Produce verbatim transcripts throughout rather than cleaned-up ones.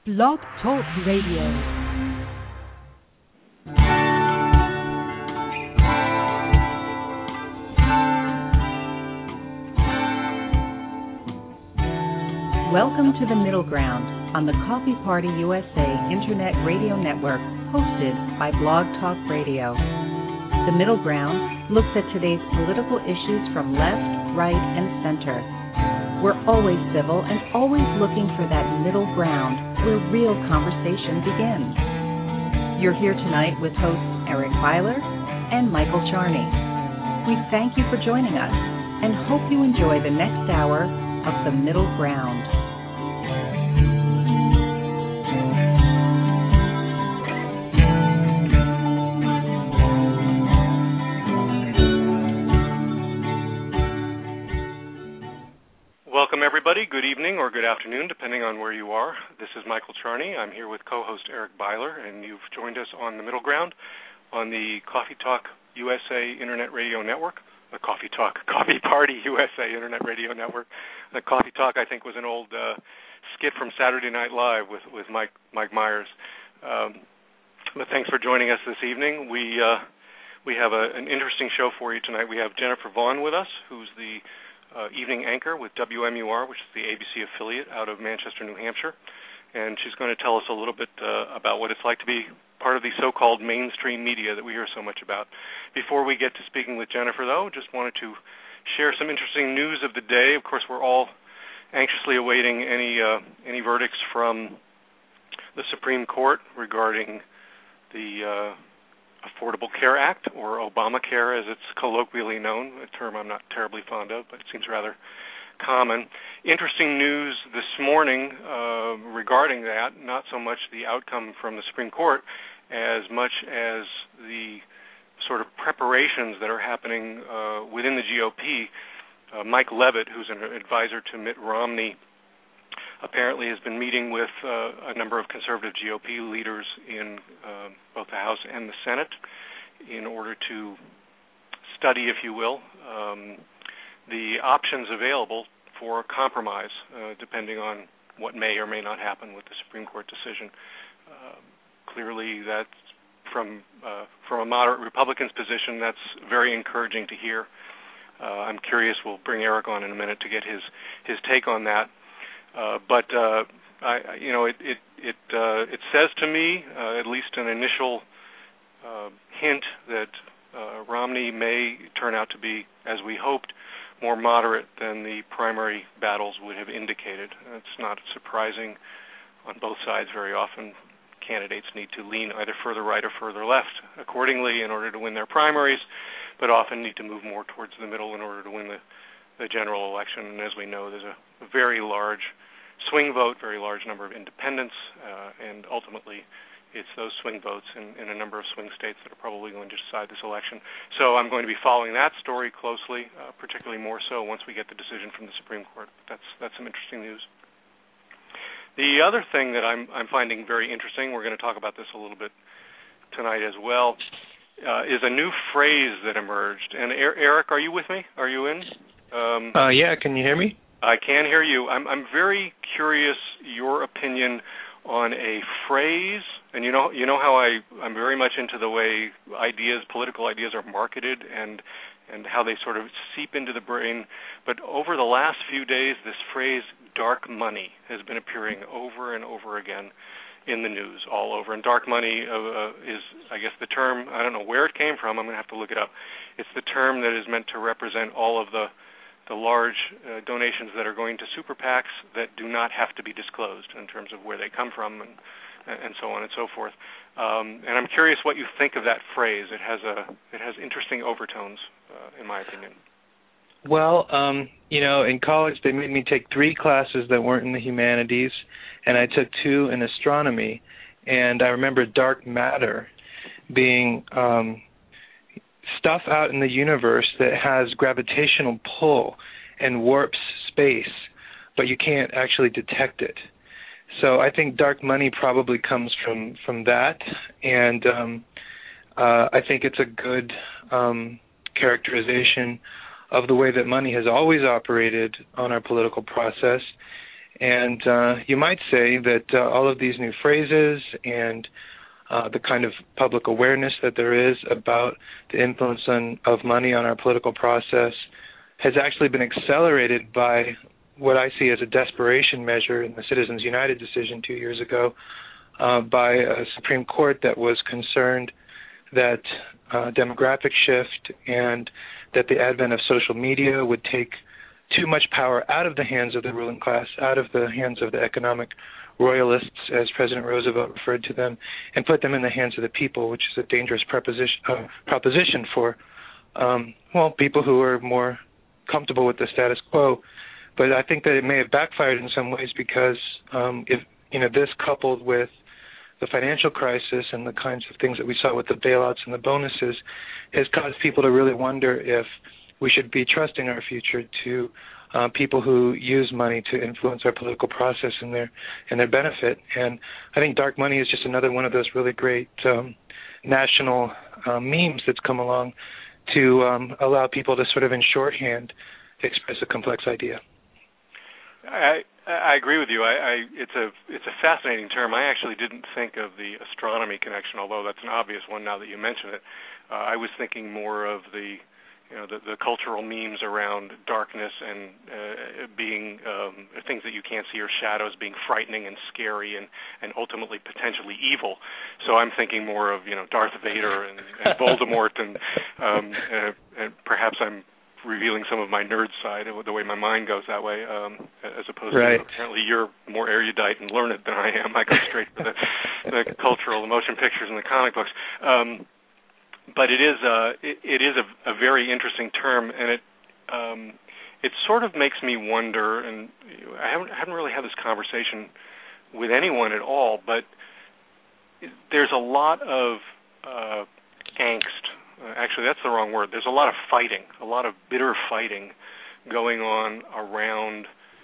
Blog Talk Radio. Welcome to The Middle Ground on the Coffee Party U S A Internet Radio Network, hosted by Blog Talk Radio. The Middle Ground looks at today's political issues from left, right, and center. We're always civil and always looking for that middle ground where real conversation begins. You're here tonight with hosts Eric Byler and Michael Charney. We thank you for joining us and hope you enjoy the next hour of The Middle Ground. Welcome, everybody. Good evening or good afternoon, depending on where you are. This is Michael Charney. I'm here with co-host Eric Byler, and you've joined us on The Middle Ground on the Coffee Talk U S A Internet Radio Network. The Coffee Talk, Coffee Party U S A Internet Radio Network. The Coffee Talk, I think, was an old uh, skit from Saturday Night Live with, with Mike Mike Myers. Um, but thanks for joining us this evening. We uh, we have a, an interesting show for you tonight. We have Jennifer Vaughn with us, who's the Uh, evening anchor with W M U R, which is the A B C affiliate out of Manchester, New Hampshire, and she's going to tell us a little bit uh, about what it's like to be part of the so-called mainstream media that we hear so much about. Before we get to speaking with Jennifer, though, just wanted to share some interesting news of the day. Of course, we're all anxiously awaiting any uh, any verdicts from the Supreme Court regarding the uh, Affordable Care Act, or Obamacare as it's colloquially known, a term I'm not terribly fond of, but it seems rather common. Interesting news this morning uh, regarding that, not so much the outcome from the Supreme Court as much as the sort of preparations that are happening uh, within the G O P. Uh, Mike Leavitt, who's an advisor to Mitt Romney, apparently has been meeting with uh, a number of conservative G O P leaders in uh, both the House and the Senate in order to study, if you will, um, the options available for compromise, uh, depending on what may or may not happen with the Supreme Court decision. Uh, clearly, that's from uh, from a moderate Republican's position, that's very encouraging to hear. Uh, I'm curious. We'll bring Eric on in a minute to get his his take on that. Uh, but uh, I, you know, it it it, uh, it says to me, uh, at least an initial uh, hint that uh, Romney may turn out to be, as we hoped, more moderate than the primary battles would have indicated. It's not surprising on both sides. Very often, candidates need to lean either further right or further left accordingly in order to win their primaries, but often need to move more towards the middle in order to win the the general election. And as we know, there's a, a very large swing vote, very large number of independents, uh, and ultimately it's those swing votes in, in a number of swing states that are probably going to decide this election. So I'm going to be following that story closely, uh, particularly more so once we get the decision from the Supreme Court. That's that's some interesting news. The other thing that I'm I'm finding very interesting, we're going to talk about this a little bit tonight as well, uh, is a new phrase that emerged. And Eric, are you with me? Are you in? Um, uh, yeah, can you hear me? I can hear you. I'm, I'm very curious your opinion on a phrase, and you know, you know how I, I'm very much into the way ideas, political ideas, are marketed and and how they sort of seep into the brain. But over the last few days, this phrase "dark money" has been appearing over and over again in the news, all over. And dark money uh, is, I guess, the term. I don't know where it came from. I'm going to have to look it up. It's the term that is meant to represent all of the the large uh, donations that are going to super PACs that do not have to be disclosed in terms of where they come from and and so on and so forth. Um, and I'm curious what you think of that phrase. It has a it has interesting overtones, uh, in my opinion. Well, um, you know, in college they made me take three classes that weren't in the humanities, and I took two in astronomy. And I remember dark matter being um, stuff out in the universe that has gravitational pull and warps space, but you can't actually detect it. So I think dark money probably comes from, from that, and um, uh, I think it's a good um, characterization of the way that money has always operated on our political process, And uh, you might say that uh, all of these new phrases and uh, the kind of public awareness that there is about the influence on, of money on our political process has actually been accelerated by what I see as a desperation measure in the Citizens United decision two years ago uh, by a Supreme Court that was concerned that uh, demographic shift and that the advent of social media would take too much power out of the hands of the ruling class, out of the hands of the economic royalists, as President Roosevelt referred to them, and put them in the hands of the people, which is a dangerous proposition, uh, proposition for, um, well, people who are more comfortable with the status quo. But I think that it may have backfired in some ways because um, if you know this coupled with the financial crisis and the kinds of things that we saw with the bailouts and the bonuses has caused people to really wonder if we should be trusting our future to uh, people who use money to influence our political process and their and their benefit. And I think dark money is just another one of those really great um, national uh, memes that's come along to um, allow people to sort of in shorthand express a complex idea. I I agree with you. I, I it's a it's a fascinating term. I actually didn't think of the astronomy connection, although that's an obvious one now that you mention it. Uh, I was thinking more of the you know the, the cultural memes around darkness and uh, being um, things that you can't see or shadows being frightening and scary and, and ultimately potentially evil. So I'm thinking more of you know Darth Vader and, and Voldemort and um, uh, and perhaps I'm revealing some of my nerd side, the way my mind goes that way, um, as opposed right. to apparently you're more erudite and learned than I am. I go straight for the, the cultural motion pictures and the comic books. Um, but it is uh, it, it is a, a very interesting term, and it um, it sort of makes me wonder. And I haven't I haven't really had this conversation with anyone at all, but there's a lot of uh, angst. Uh, actually, that's the wrong word. There's a lot of fighting, a lot of bitter fighting going on around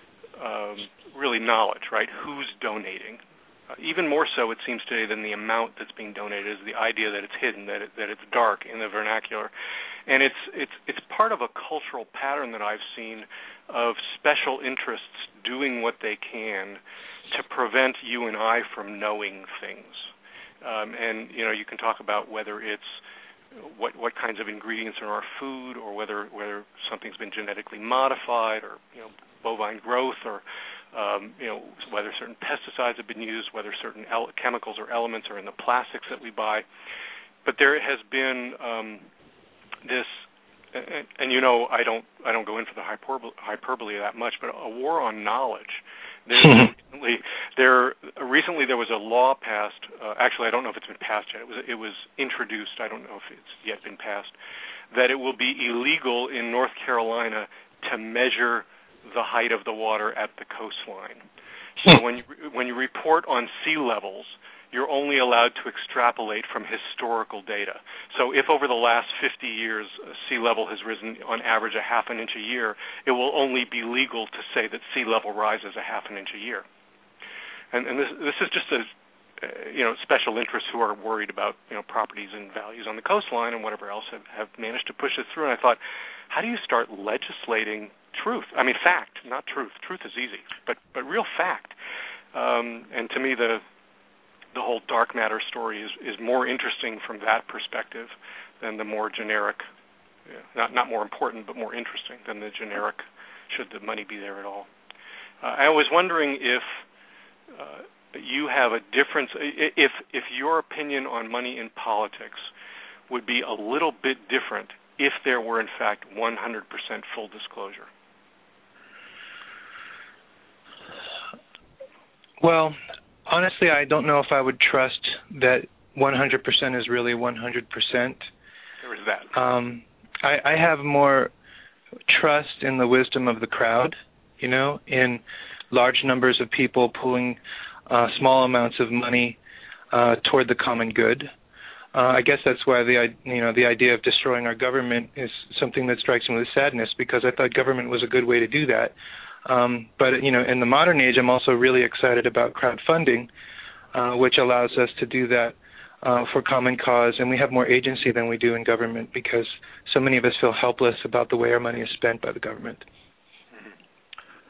um, really knowledge, right? Who's donating? Uh, even more so, it seems today, than the amount that's being donated is the idea that it's hidden, that it, that it's dark in the vernacular. And it's it's it's part of a cultural pattern that I've seen of special interests doing what they can to prevent you and I from knowing things. Um, and, you know, you can talk about whether it's what what kinds of ingredients are in our food, or whether whether something's been genetically modified, or you know bovine growth, or um, you know whether certain pesticides have been used, whether certain el- chemicals or elements are in the plastics that we buy. But there has been um, this, and, and you know I don't I don't go in for the hyperbole, hyperbole that much, but a war on knowledge. There's recently, there recently there was a law passed. Uh, actually, I don't know if it's been passed yet. It was it was introduced. I don't know if it's yet been passed. That it will be illegal in North Carolina to measure the height of the water at the coastline. So when you, when you report on sea levels, you're only allowed to extrapolate from historical data. So if over the last fifty years sea level has risen on average a half an inch a year, it will only be legal to say that sea level rises a half an inch a year. And, and this, this is just a, uh, you know, special interests who are worried about, you know, properties and values on the coastline and whatever else have, have managed to push this through. And I thought, how do you start legislating truth? I mean, fact, not truth. Truth is easy, but, but real fact. Um, and to me, the the whole dark matter story is, is more interesting from that perspective than the more generic, you know, not not more important, but more interesting than the generic, should the money be there at all. Uh, I was wondering if uh, you have a difference, if if your opinion on money in politics would be a little bit different if there were, in fact, one hundred percent full disclosure. Well, honestly, I don't know if I would trust that one hundred percent is really one hundred percent. There is that. Um, I, I have more trust in the wisdom of the crowd, you know, in large numbers of people pulling uh, small amounts of money uh, toward the common good. Uh, I guess that's why the you know the idea of destroying our government is something that strikes me with sadness, because I thought government was a good way to do that. Um, but, you know, in the modern age, I'm also really excited about crowdfunding, uh, which allows us to do that uh, for common cause. And we have more agency than we do in government, because so many of us feel helpless about the way our money is spent by the government.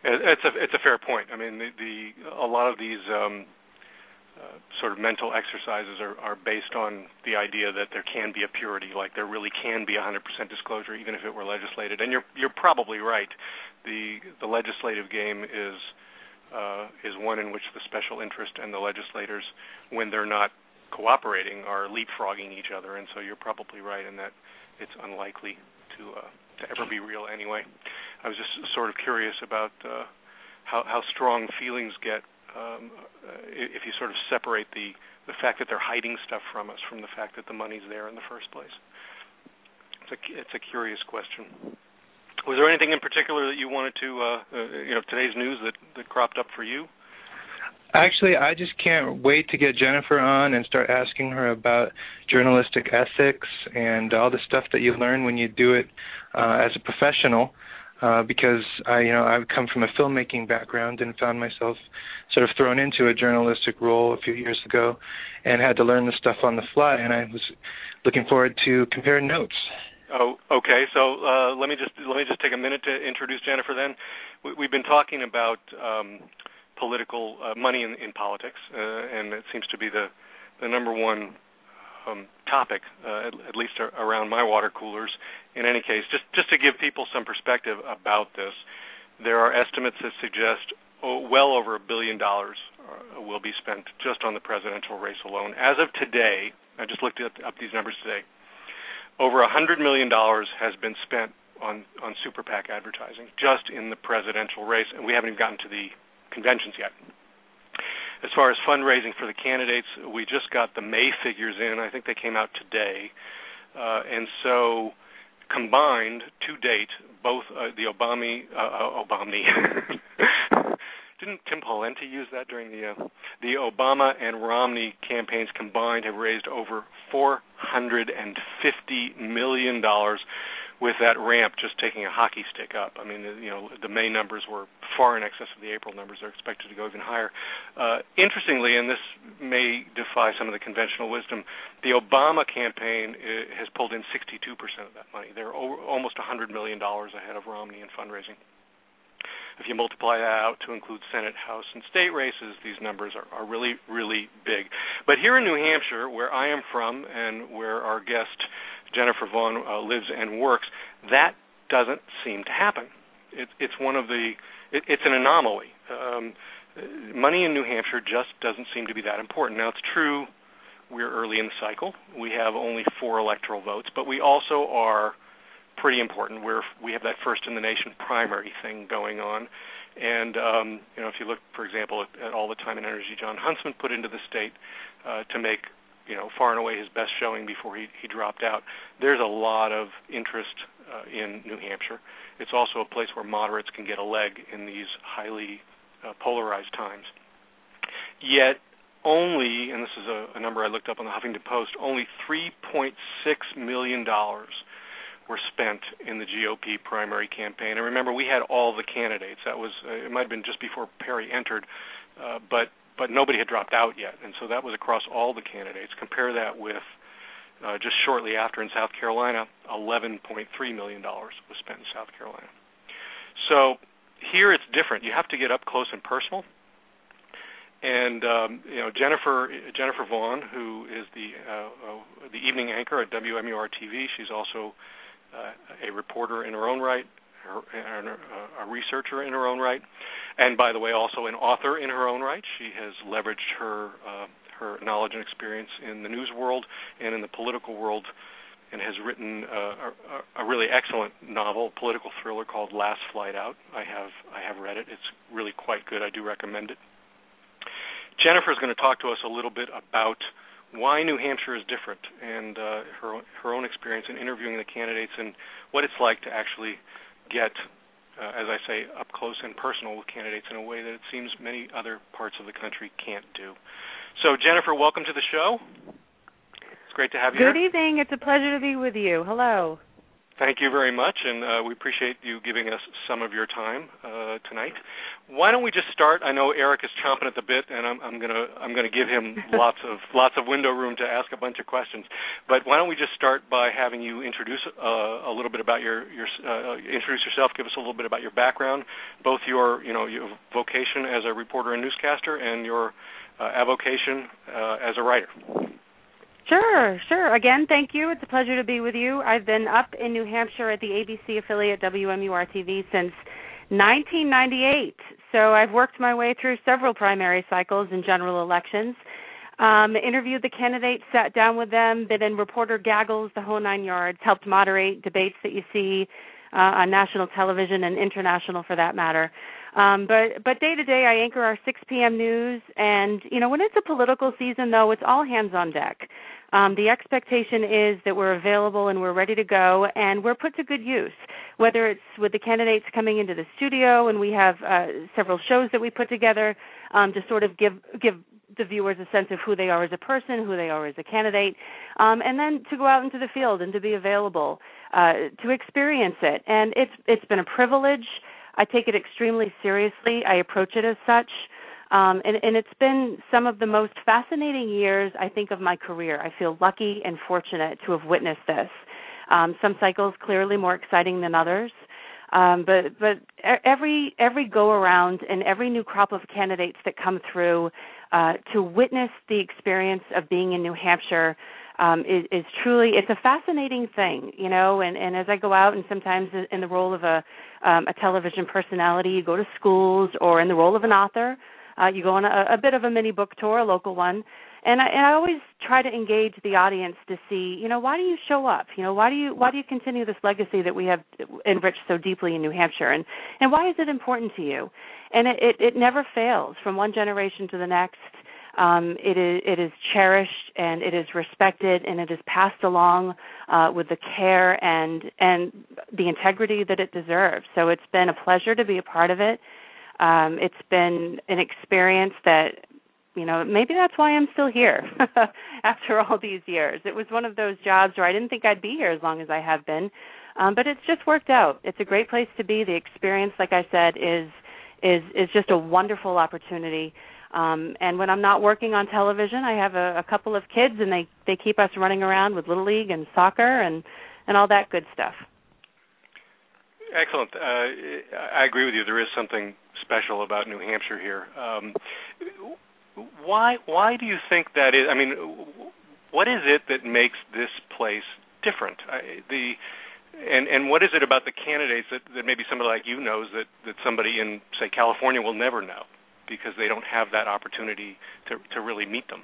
It's a it's a fair point. I mean, the, the a lot of these um, uh, sort of mental exercises are, are based on the idea that there can be a purity, like there really can be one hundred percent disclosure, even if it were legislated. And you're you're probably right. The the legislative game is uh, is one in which the special interest and the legislators, when they're not cooperating, are leapfrogging each other. And so you're probably right in that it's unlikely to uh, to ever be real anyway. I was just sort of curious about uh, how, how strong feelings get um, if you sort of separate the, the fact that they're hiding stuff from us from the fact that the money's there in the first place. It's a, it's a curious question. Was there anything in particular that you wanted to, uh, uh, you know, today's news that, that cropped up for you? Actually, I just can't wait to get Jennifer on and start asking her about journalistic ethics and all the stuff that you learn when you do it uh, as a professional. Uh, because I, you know, I've come from a filmmaking background and found myself sort of thrown into a journalistic role a few years ago, and had to learn the stuff on the fly. And I was looking forward to compare notes. Oh, okay. So uh, let me just let me just take a minute to introduce Jennifer. Then we, we've been talking about um, political uh, money in, in politics, uh, and it seems to be the the number one Um, topic, uh, at, at least around my water coolers. In any case, just, just to give people some perspective about this, there are estimates that suggest oh, well over a billion dollars uh, will be spent just on the presidential race alone. As of today, I just looked at, up these numbers today, over one hundred million dollars has been spent on, on super PAC advertising just in the presidential race, and we haven't even gotten to the conventions yet. As far as fundraising for the candidates, we just got the May figures in. I think they came out today. Uh, and so combined, to date, both uh, the Obama, uh, Obama, didn't Tim Pawlenty use that during the, uh, the Obama and Romney campaigns combined have raised over four hundred fifty million dollars with that ramp just taking a hockey stick up. I mean, you know, the May numbers were far in excess of the April numbers. They're expected to go even higher. Uh, interestingly, and this may defy some of the conventional wisdom, the Obama campaign uh, has pulled in sixty-two percent of that money. They're over, almost one hundred million dollars ahead of Romney in fundraising. If you multiply that out to include Senate, House, and state races, these numbers are, are really, really big. But here in New Hampshire, where I am from and where our guest Jennifer Vaughn uh, lives and works, that doesn't seem to happen. It, it's one of the, it, it's an anomaly. Um, money in New Hampshire just doesn't seem to be that important. Now, it's true we're early in the cycle. We have only four electoral votes, but we also are pretty important. We're, we have that first-in-the-nation primary thing going on. And, um, you know, if you look, for example, at, at all the time and energy John Huntsman put into the state uh, to make, you know, far and away his best showing before he, he dropped out, there's a lot of interest uh, in New Hampshire. It's also a place where moderates can get a leg in these highly uh, polarized times. Yet only, and this is a, a number I looked up on the Huffington Post, only three point six million dollars were spent in the G O P primary campaign. And remember, we had all the candidates. That was, uh, it might have been just before Perry entered, uh, but but nobody had dropped out yet. And so that was across all the candidates. Compare that with uh, just shortly after in South Carolina, eleven point three million dollars was spent in South Carolina. So here it's different. You have to get up close and personal. And um, you know, Jennifer Jennifer Vaughn, who is the uh, uh, the evening anchor at W M U R T V, she's also uh, a reporter in her own right, her, uh, a researcher in her own right, and by the way, also an author in her own right. She has leveraged her uh, her knowledge and experience in the news world and in the political world, and has written uh, a, a really excellent novel, political thriller called Last Flight Out. I have I have read it. It's really quite good. I do recommend it. Jennifer is going to talk to us a little bit about why New Hampshire is different and uh, her her own experience in interviewing the candidates and what it's like to actually get, uh, as I say, up close and personal with candidates in a way that it seems many other parts of the country can't do. So, Jennifer, welcome to the show. It's great to have you Good here. evening. It's a pleasure to be with you. Hello. Thank you very much, and uh, we appreciate you giving us some of your time uh, tonight. Why don't we just start? I know Eric is chomping at the bit, and I'm, I'm going to I'm I'm going to give him lots of lots of window room to ask a bunch of questions. But why don't we just start by having you introduce uh, a little bit about your your uh, introduce yourself, give us a little bit about your background, both your you know your vocation as a reporter and newscaster, and your uh, avocation uh, as a writer. Sure, sure. Again, thank you. It's a pleasure to be with you. I've been up in New Hampshire at the A B C affiliate W M U R T V since nineteen ninety-eight. So I've worked my way through several primary cycles and general elections, um, interviewed the candidates, sat down with them, been in reporter gaggles, the whole nine yards, helped moderate debates that you see uh, on national television and international for that matter. Um, but but day to day, I anchor our six p.m. news, and you know when it's a political season, though, it's all hands on deck. Um, the expectation is that we're available and we're ready to go, and we're put to good use. Whether it's with the candidates coming into the studio, and we have uh, several shows that we put together um, to sort of give give the viewers a sense of who they are as a person, who they are as a candidate, um, and then to go out into the field and to be available uh, to experience it. And it's it's been a privilege. I take it extremely seriously. I approach it as such. Um, and, and it's been some of the most fascinating years, I think, of my career. I feel lucky and fortunate to have witnessed this. Um, some cycles clearly more exciting than others. Um, but but every every go-around and every new crop of candidates that come through uh, to witness the experience of being in New Hampshire Um, is, is truly, it's a fascinating thing, you know, and, and as I go out and sometimes in the role of a, um, a television personality, you go to schools, or in the role of an author, uh, you go on a, a bit of a mini book tour, a local one, and I, and I always try to engage the audience to see, you know, why do you show up? You know, why do you why do you continue this legacy that we have enriched so deeply in New Hampshire, and, and why is it important to you? And it, it, it never fails from one generation to the next. Um, it is it is cherished and it is respected and it is passed along uh, with the care and and the integrity that it deserves. So it's been a pleasure to be a part of it. Um, it's been an experience that, you know, maybe that's why I'm still here after all these years. It was one of those jobs where I didn't think I'd be here as long as I have been, um, but it's just worked out. It's a great place to be. The experience, like I said, is is is just a wonderful opportunity. Um, and when I'm not working on television, I have a, a couple of kids, and they, they keep us running around with Little League and soccer and, and all that good stuff. Excellent. Uh, I agree with you. There is something special about New Hampshire here. Um, why why do you think that is? I mean, what is it that makes this place different? I, the and and what is it about the candidates that, that maybe somebody like you knows that, that somebody in, say, California will never know, because they don't have that opportunity to to really meet them?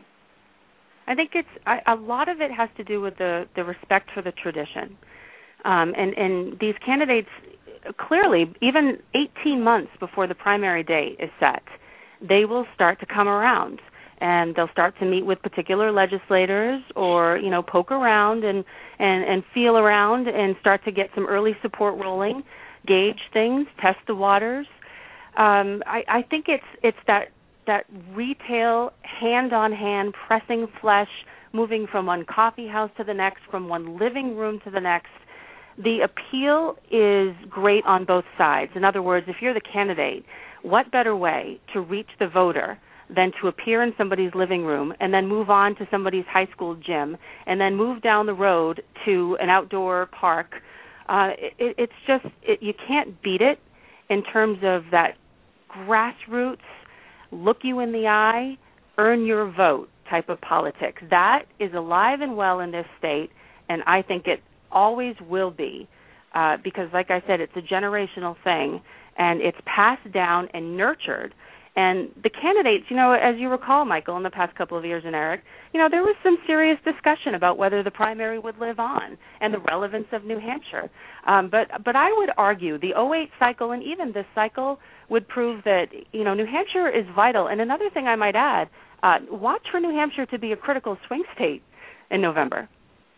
I think it's I, a lot of it has to do with the, the respect for the tradition. Um, and, and these candidates, clearly, even eighteen months before the primary date is set, they will start to come around. And they'll start to meet with particular legislators or, you know, poke around and, and, and feel around and start to get some early support rolling, gauge things, test the waters. Um, I, I think it's it's that that retail, hand-on-hand, pressing flesh, moving from one coffee house to the next, from one living room to the next. The appeal is great on both sides. In other words, if you're the candidate, what better way to reach the voter than to appear in somebody's living room and then move on to somebody's high school gym and then move down the road to an outdoor park? Uh, it, it's just, it, you can't beat it in terms of that grassroots, look you in the eye, earn your vote type of politics. That is alive and well in this state, and I think it always will be uh, because, like I said, it's a generational thing, and it's passed down and nurtured. And the candidates, you know, as you recall, Michael, in the past couple of years, and Eric, you know, there was some serious discussion about whether the primary would live on and the relevance of New Hampshire. Um, but but I would argue the oh eight cycle and even this cycle would prove that, you know, New Hampshire is vital. And another thing I might add, uh, watch for New Hampshire to be a critical swing state in November.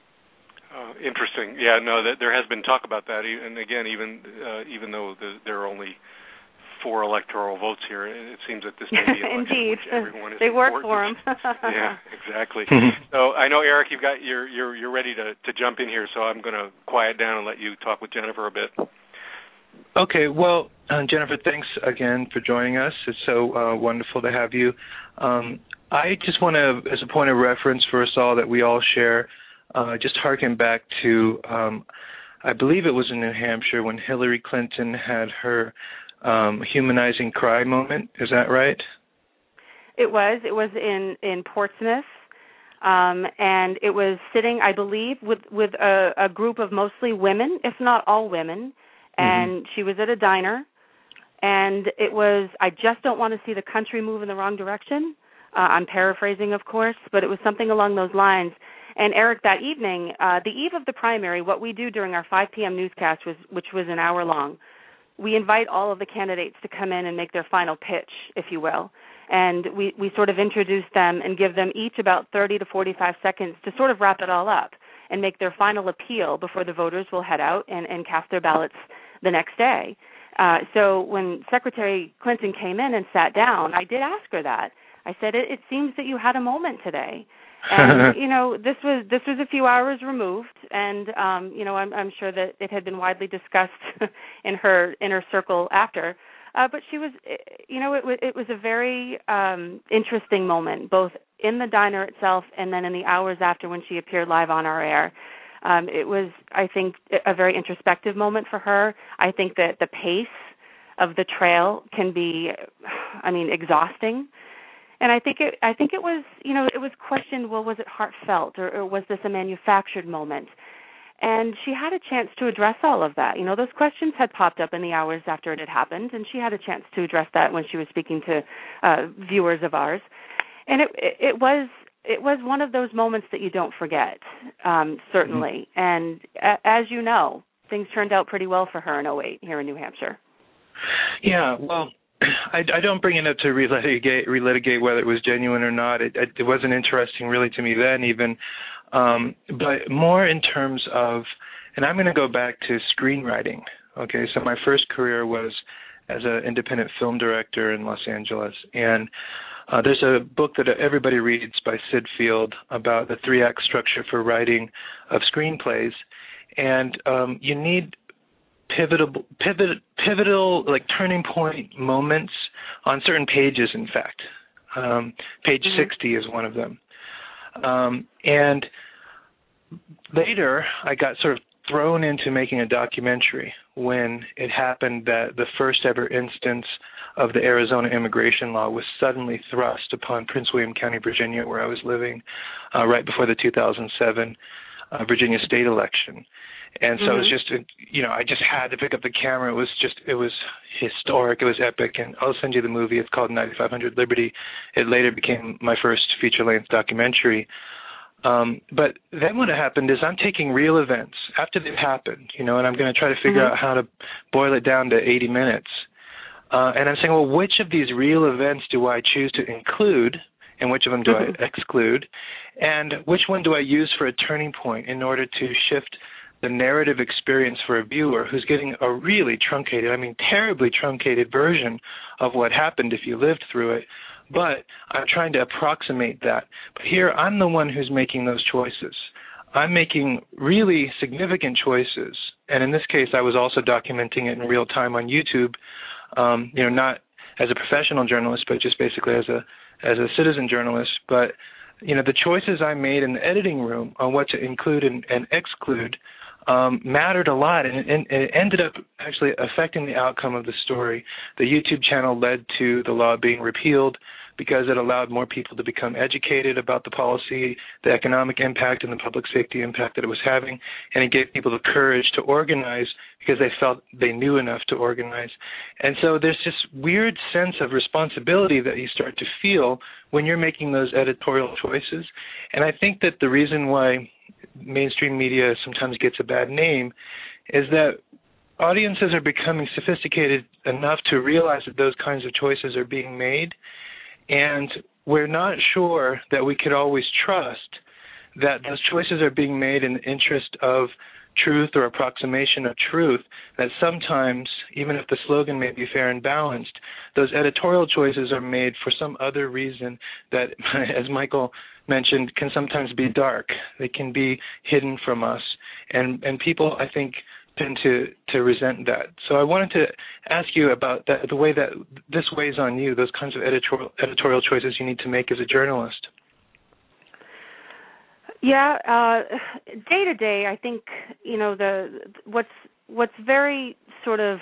Uh, interesting. Yeah, no, that, there has been talk about that. And again, even uh, even though the, there are only four electoral votes here, it seems that this may be an election Indeed. which everyone is they work important. for them. Yeah, exactly. So I know, Eric, you've got you're you're you're ready to, to jump in here, so I'm going to quiet down and let you talk with Jennifer a bit. Okay, well, uh, Jennifer, thanks again for joining us. It's so uh, wonderful to have you. Um, I just want to, as a point of reference for us all that we all share, uh, just harken back to, um, I believe it was in New Hampshire when Hillary Clinton had her um, humanizing cry moment. Is that right? It was. It was in, in Portsmouth, um, and it was sitting, I believe, with, with a, a group of mostly women, if not all women, and mm-hmm. she was at a diner, and it was, I just don't want to see the country move in the wrong direction. Uh, I'm paraphrasing, of course, but it was something along those lines. And, Eric, that evening, uh, the eve of the primary, what we do during our five p.m. newscast, was, which was an hour long, we invite all of the candidates to come in and make their final pitch, if you will. And we, we sort of introduce them and give them each about thirty to forty-five seconds to sort of wrap it all up and make their final appeal before the voters will head out and, and cast their ballots the next day. Uh, so when Secretary Clinton came in and sat down, I did ask her that. I said, it, it seems that you had a moment today. And, you know, this was this was a few hours removed, and, um, you know, I'm, I'm sure that it had been widely discussed in her inner circle after. Uh, but she was, you know, it, w- it was a very um, interesting moment, both in the diner itself and then in the hours after when she appeared live on our air. Um, it was, I think, a very introspective moment for her. I think that the pace of the trail can be, I mean, exhausting. And I think it, I think it was, you know, it was questioned, well, was it heartfelt or, or was this a manufactured moment? And she had a chance to address all of that. You know, those questions had popped up in the hours after it had happened, and she had a chance to address that when she was speaking to uh, viewers of ours. And it, it, it was it was one of those moments that you don't forget, um, certainly. Mm-hmm. And a, as you know, things turned out pretty well for her in oh eight here in New Hampshire. Yeah, well, I, I don't bring it up to relitigate, relitigate whether it was genuine or not. It, it, it wasn't interesting really to me then even. Um, but more in terms of, and I'm going to go back to screenwriting. Okay, so my first career was as an independent film director in Los Angeles. And uh, there's a book that everybody reads by Sid Field about the three-act structure for writing of screenplays. And um, you need pivotal, pivot, pivotal, like turning point moments on certain pages, in fact. Um, page mm-hmm. sixty is one of them. Um, and later, I got sort of thrown into making a documentary when it happened that the first ever instance of the Arizona immigration law was suddenly thrust upon Prince William County, Virginia, where I was living, uh, right before the two thousand seven uh, Virginia state election. And so mm-hmm. it was just, you know, I just had to pick up the camera. It was just, it was historic. It was epic. And I'll send you the movie. It's called ninety-five hundred Liberty. It later became my first feature-length documentary. Um, but then what happened is I'm taking real events after they've happened, you know, and I'm going to try to figure mm-hmm. out how to boil it down to eighty minutes. Uh, and I'm saying, well, which of these real events do I choose to include, and which of them do mm-hmm. I exclude, and which one do I use for a turning point in order to shift the narrative experience for a viewer who's getting a really truncated, I mean terribly truncated version of what happened if you lived through it. But I'm trying to approximate that. But here I'm the one who's making those choices. I'm making really significant choices. And in this case, I was also documenting it in real time on YouTube, um, you know, not as a professional journalist, but just basically as a as a citizen journalist. But, you know, the choices I made in the editing room on what to include and, and exclude Um, mattered a lot, and, and, and it ended up actually affecting the outcome of the story. The YouTube channel led to the law being repealed because it allowed more people to become educated about the policy, the economic impact, and the public safety impact that it was having, and it gave people the courage to organize because they felt they knew enough to organize. And so there's this weird sense of responsibility that you start to feel when you're making those editorial choices. And I think that the reason why mainstream media sometimes gets a bad name is that audiences are becoming sophisticated enough to realize that those kinds of choices are being made, and we're not sure that we could always trust that those choices are being made in the interest of truth or approximation of truth, that sometimes, even if the slogan may be fair and balanced, those editorial choices are made for some other reason that, as Michael mentioned, can sometimes be dark. They can be hidden from us. And and people, I think, tend to, to resent that. So I wanted to ask you about that, the way that this weighs on you, those kinds of editorial editorial choices you need to make as a journalist. Yeah, uh, day to day, I think you know the what's what's very sort of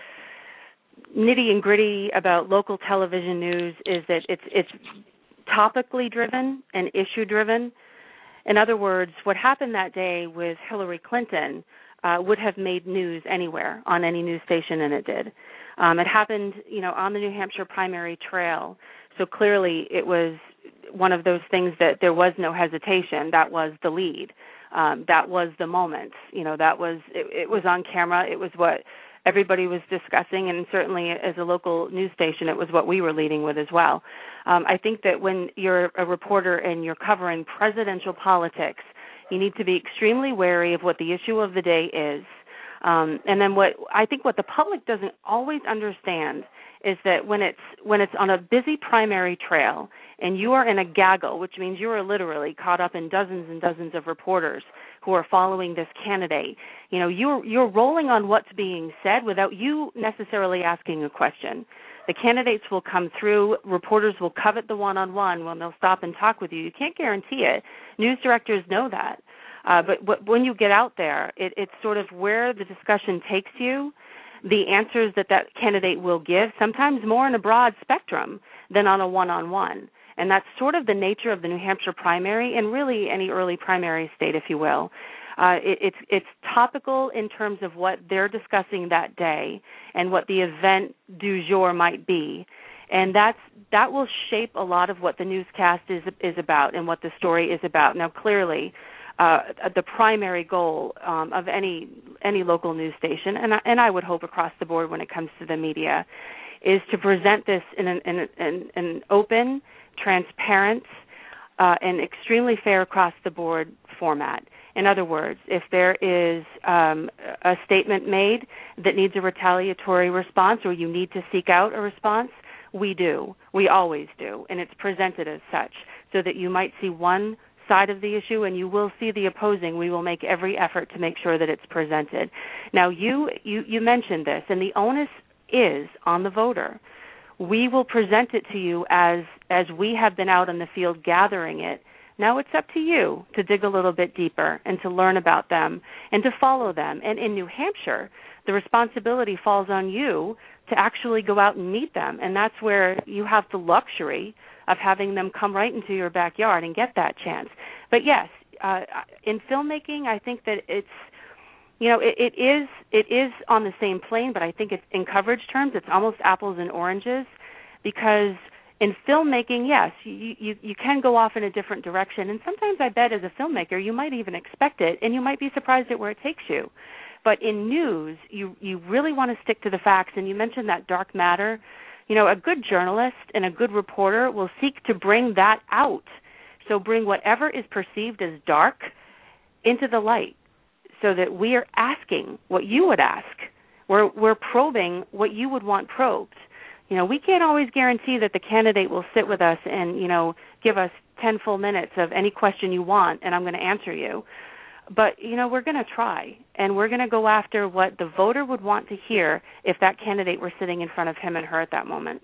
nitty and gritty about local television news is that it's it's topically driven and issue driven. In other words, what happened that day with Hillary Clinton uh, would have made news anywhere on any news station, and it did. Um, it happened, you know, on the New Hampshire primary trail. So clearly, it was one of those things that there was no hesitation. That was the lead. Um, that was the moment. You know, that was it, it was on camera. It was what everybody was discussing, and certainly as a local news station, it was what we were leading with as well. Um, I think that when you're a reporter and you're covering presidential politics, you need to be extremely wary of what the issue of the day is. Um, and then what I think what the public doesn't always understand is that when it's when it's on a busy primary trail and you are in a gaggle, which means you are literally caught up in dozens and dozens of reporters who are following this candidate, you know, you're you're rolling on what's being said without you necessarily asking a question. The candidates will come through. Reporters will covet the one-on-one when they'll stop and talk with you. You can't guarantee it. News directors know that. Uh, but, but when you get out there, it, it's sort of where the discussion takes you, the answers that that candidate will give, sometimes more in a broad spectrum than on a one-on-one. And that's sort of the nature of the New Hampshire primary and really any early primary state, if you will. Uh, it, it's it's topical in terms of what they're discussing that day and what the event du jour might be. And that's that will shape a lot of what the newscast is is about and what the story is about. Now, clearly, uh, the primary goal um, of any any local news station, and I, and I would hope across the board when it comes to the media, is to present this in an, in, in, in an open, transparent, uh, and extremely fair across the board format. In other words, if there is um, a statement made that needs a retaliatory response or you need to seek out a response, we do. We always do. And it's presented as such so that you might see one side of the issue and you will see the opposing. We will make every effort to make sure that it's presented. Now, you, you, you mentioned this, and the onus is on the voter. We will present it to you as as we have been out in the field gathering it. Now it's up to you to dig a little bit deeper and to learn about them and to follow them. And in New Hampshire, the responsibility falls on you to actually go out and meet them. And that's where you have the luxury of having them come right into your backyard and get that chance. But yes, uh, in filmmaking, I think that it's, you know, it, it is it is on the same plane, but I think it's in coverage terms, it's almost apples and oranges, because in filmmaking, yes, you, you, you can go off in a different direction, and sometimes I bet as a filmmaker you might even expect it, and you might be surprised at where it takes you. But in news, you, you really want to stick to the facts, and you mentioned that dark matter. You know, a good journalist and a good reporter will seek to bring that out, so bring whatever is perceived as dark into the light, so that we are asking what you would ask. We're, we're probing what you would want probed. You know, we can't always guarantee that the candidate will sit with us and, you know, give us ten full minutes of any question you want, and I'm going to answer you. But, you know, we're going to try, and we're going to go after what the voter would want to hear if that candidate were sitting in front of him and her at that moment.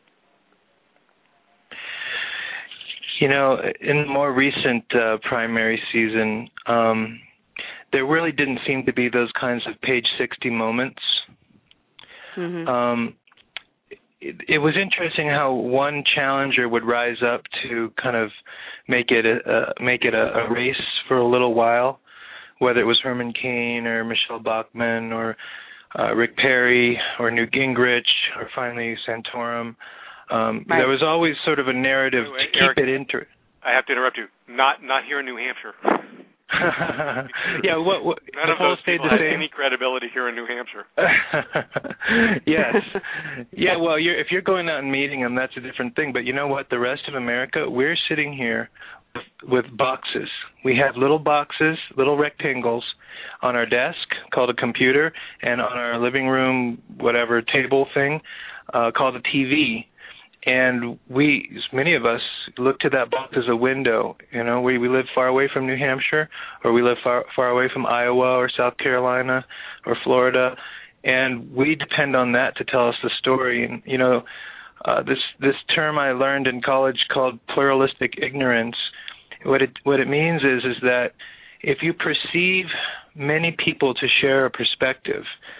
You know, in the more recent uh, primary season, um, there really didn't seem to be those kinds of page sixty moments. Mm-hmm. Um, it, it was interesting how one challenger would rise up to kind of make it a, uh, make it a, a race for a little while, whether it was Herman Cain or Michelle Bachmann or uh, Rick Perry or Newt Gingrich or finally Santorum. Um, right. There was always sort of a narrative Wait, to Eric, keep it inter- I have to interrupt you. Not not here in New Hampshire. yeah, what, what, None the of those stayed people the have same. any credibility here in New Hampshire. Yes. Yeah, well, you're, if you're going out and meeting them, that's a different thing. But you know what? The rest of America, we're sitting here with, with boxes. We have little boxes, little rectangles on our desk called a computer, and on our living room, whatever, table thing uh, called a T V. and we, many of us, look to that box as a window. You know, we, we live far away from New Hampshire, or we live far far away from Iowa or South Carolina or Florida, and we depend on that to tell us the story. And, you know, uh, this this term I learned in college called pluralistic ignorance. What it what it means is is that if you perceive many people to share a perspective,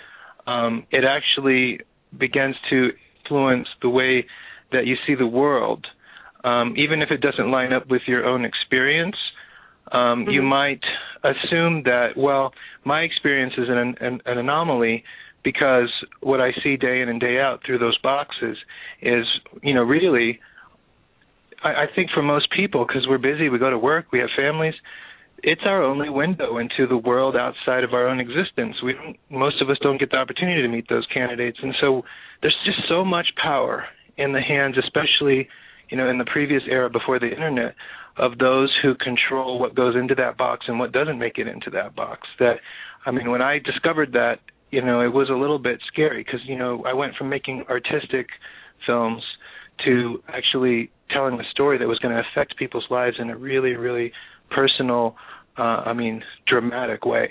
um, it actually begins to influence the way that you see the world, um, even if it doesn't line up with your own experience. Um, mm-hmm. You might assume that, well, my experience is an, an, an anomaly because what I see day in and day out through those boxes is, you know, really, I, I think for most people, because we're busy, we go to work, we have families, it's our only window into the world outside of our own existence. We don't, most of us don't get the opportunity to meet those candidates, and so there's just so much power in the hands, especially, you know, in the previous era before the internet, of those who control what goes into that box and what doesn't make it into that box. That, I mean, when I discovered that, you know, it was a little bit scary because, you know, I went from making artistic films to actually telling a story that was going to affect people's lives in a really, really personal, uh, I mean, dramatic way.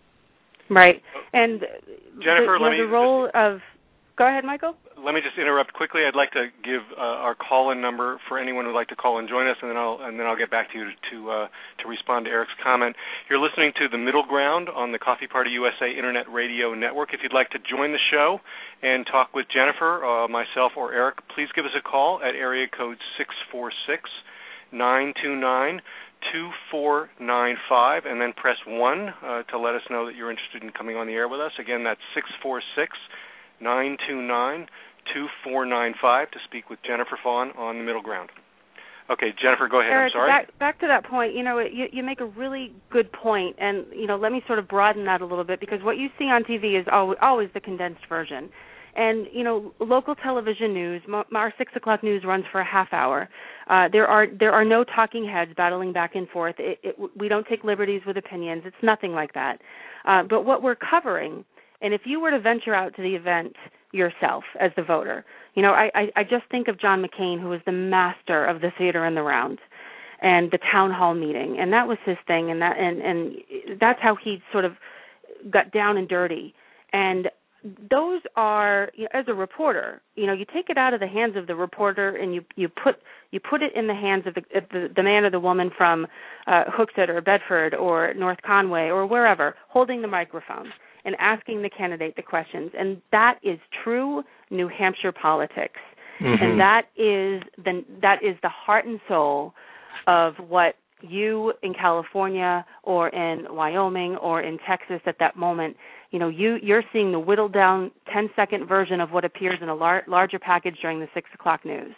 Right. And Jennifer, the, let the me role just, of go ahead, Michael. Let me just interrupt quickly. I'd like to give uh, our call-in number for anyone who'd like to call and join us, and then I'll and then I'll get back to you to to, uh, to respond to Eric's comment. You're listening to The Middle Ground on the Coffee Party U S A Internet Radio Network. If you'd like to join the show and talk with Jennifer, uh, myself, or Eric, please give us a call at area code six four six, nine two nine, two four nine five, and then press one uh, to let us know that you're interested in coming on the air with us. Again, that's six four six, nine two nine, two four nine five to speak with Jennifer Fawn on The Middle Ground. Okay, Jennifer, go ahead. Eric, I'm sorry. Back, back to that point, you know, you, you make a really good point, and, you know, let me sort of broaden that a little bit, because what you see on T V is always, always the condensed version. And, you know, local television news, our six o'clock news runs for a half hour. Uh, there are there are no talking heads battling back and forth. It, it, we don't take liberties with opinions. It's nothing like that. Uh, but what we're covering, and if you were to venture out to the event yourself as the voter, you know, I, I, I just think of John McCain, who was the master of the theater and the round, and the town hall meeting, and that was his thing, and that and, and that's how he sort of got down and dirty. And those are, you know, as a reporter, you know, you take it out of the hands of the reporter and you, you put you put it in the hands of the the, the man or the woman from uh, Hooksett or Bedford or North Conway or wherever, holding the microphone and asking the candidate the questions. And that is true New Hampshire politics. Mm-hmm. And that is the that is the heart and soul of what you in California or in Wyoming or in Texas at that moment, you know, you, you're seeing the whittled down ten-second version of what appears in a lar- larger package during the six o'clock news.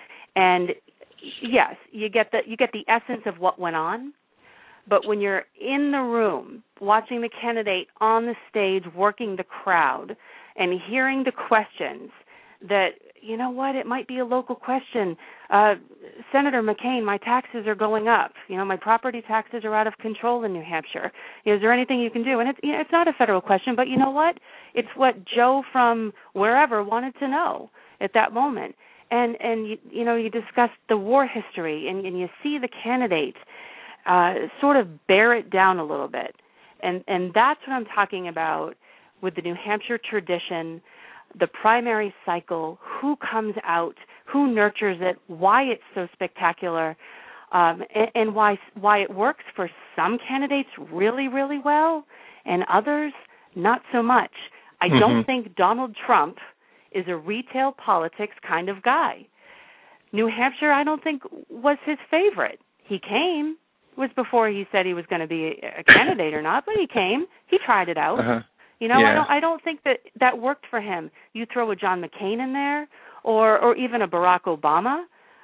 And yes, you get the you get the essence of what went on, but when you're in the room watching the candidate on the stage working the crowd and hearing the questions that, you know what, it might be a local question. Uh, Senator McCain, my taxes are going up. You know, my property taxes are out of control in New Hampshire. Is there anything you can do? And it's, you know, it's not a federal question, but you know what? It's what Joe from wherever wanted to know at that moment. And, and you, you know, you discuss the war history, and, and you see the candidate uh, sort of bear it down a little bit. And, and that's what I'm talking about with the New Hampshire tradition, the primary cycle, who comes out, who nurtures it, why it's so spectacular, um, and, and why why it works for some candidates really, really well and others not so much. I mm-hmm. don't think Donald Trump is a retail politics kind of guy. New Hampshire, I don't think, was his favorite. He came. It was before he said he was going to be a candidate or not, but he came. He tried it out. Uh-huh. You know, yeah. I don't I don't think that that worked for him. You throw a John McCain in there, or or even a Barack Obama,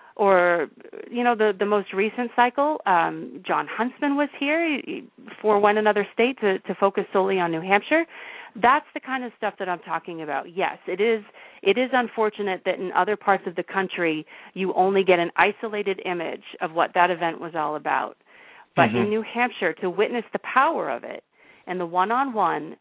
or, you know, the, the most recent cycle, um, John Huntsman was here. He, he forewent another state to, to focus solely on New Hampshire. That's the kind of stuff that I'm talking about. Yes, it is it is unfortunate that in other parts of the country you only get an isolated image of what that event was all about. But mm-hmm. in New Hampshire, to witness the power of it and the one-on-one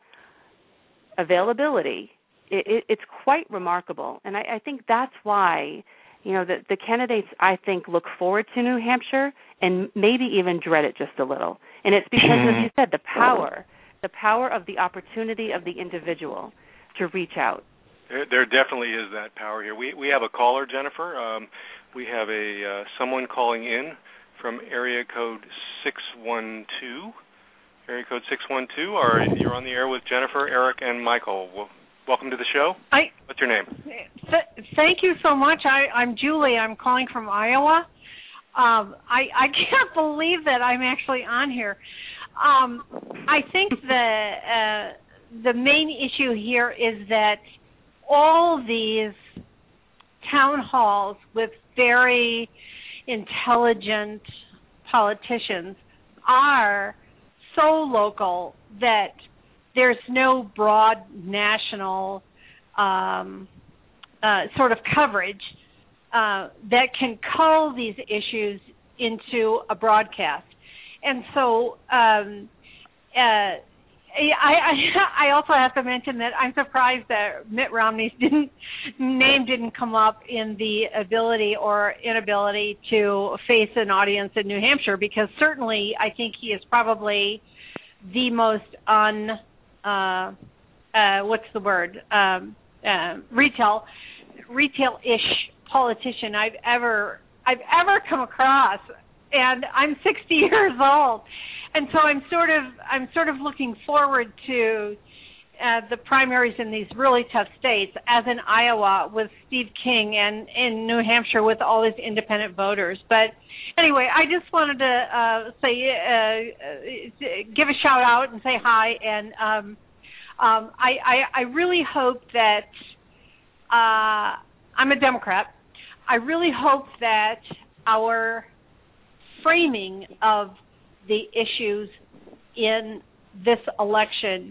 availability, it, it, it's quite remarkable. And I, I think that's why you know, the, the candidates, I think, look forward to New Hampshire and maybe even dread it just a little. And it's because, as you said, the power, the power of the opportunity of the individual to reach out. There, there definitely is that power here. We we have a caller, Jennifer. Um, we have a uh, someone calling in from area code six one two. Area code six one two. Or you're on the air with Jennifer, Eric, and Michael. Well, welcome to the show. I, What's your name? Th- thank you so much. I, I'm Julie. I'm calling from Iowa. Um, I, I can't believe that I'm actually on here. Um, I think the uh, the main issue here is that all these town halls with very intelligent politicians are so local that there's no broad national um, uh, sort of coverage uh, that can cull these issues into a broadcast. And so um, uh, I, I, I also have to mention that I'm surprised that Mitt Romney's didn't, name didn't come up in the ability or inability to face an audience in New Hampshire, because certainly I think he is probably the most un, uh, uh, what's the word, um, uh, retail, retail-ish politician I've ever I've ever come across, and I'm sixty years old. And so I'm sort of I'm sort of looking forward to uh, the primaries in these really tough states, as in Iowa with Steve King, and in New Hampshire with all these independent voters. But anyway, I just wanted to uh, say, uh, give a shout out and say hi. And um, um, I, I, I really hope that uh, I'm a Democrat. I really hope that our framing of the issues in this election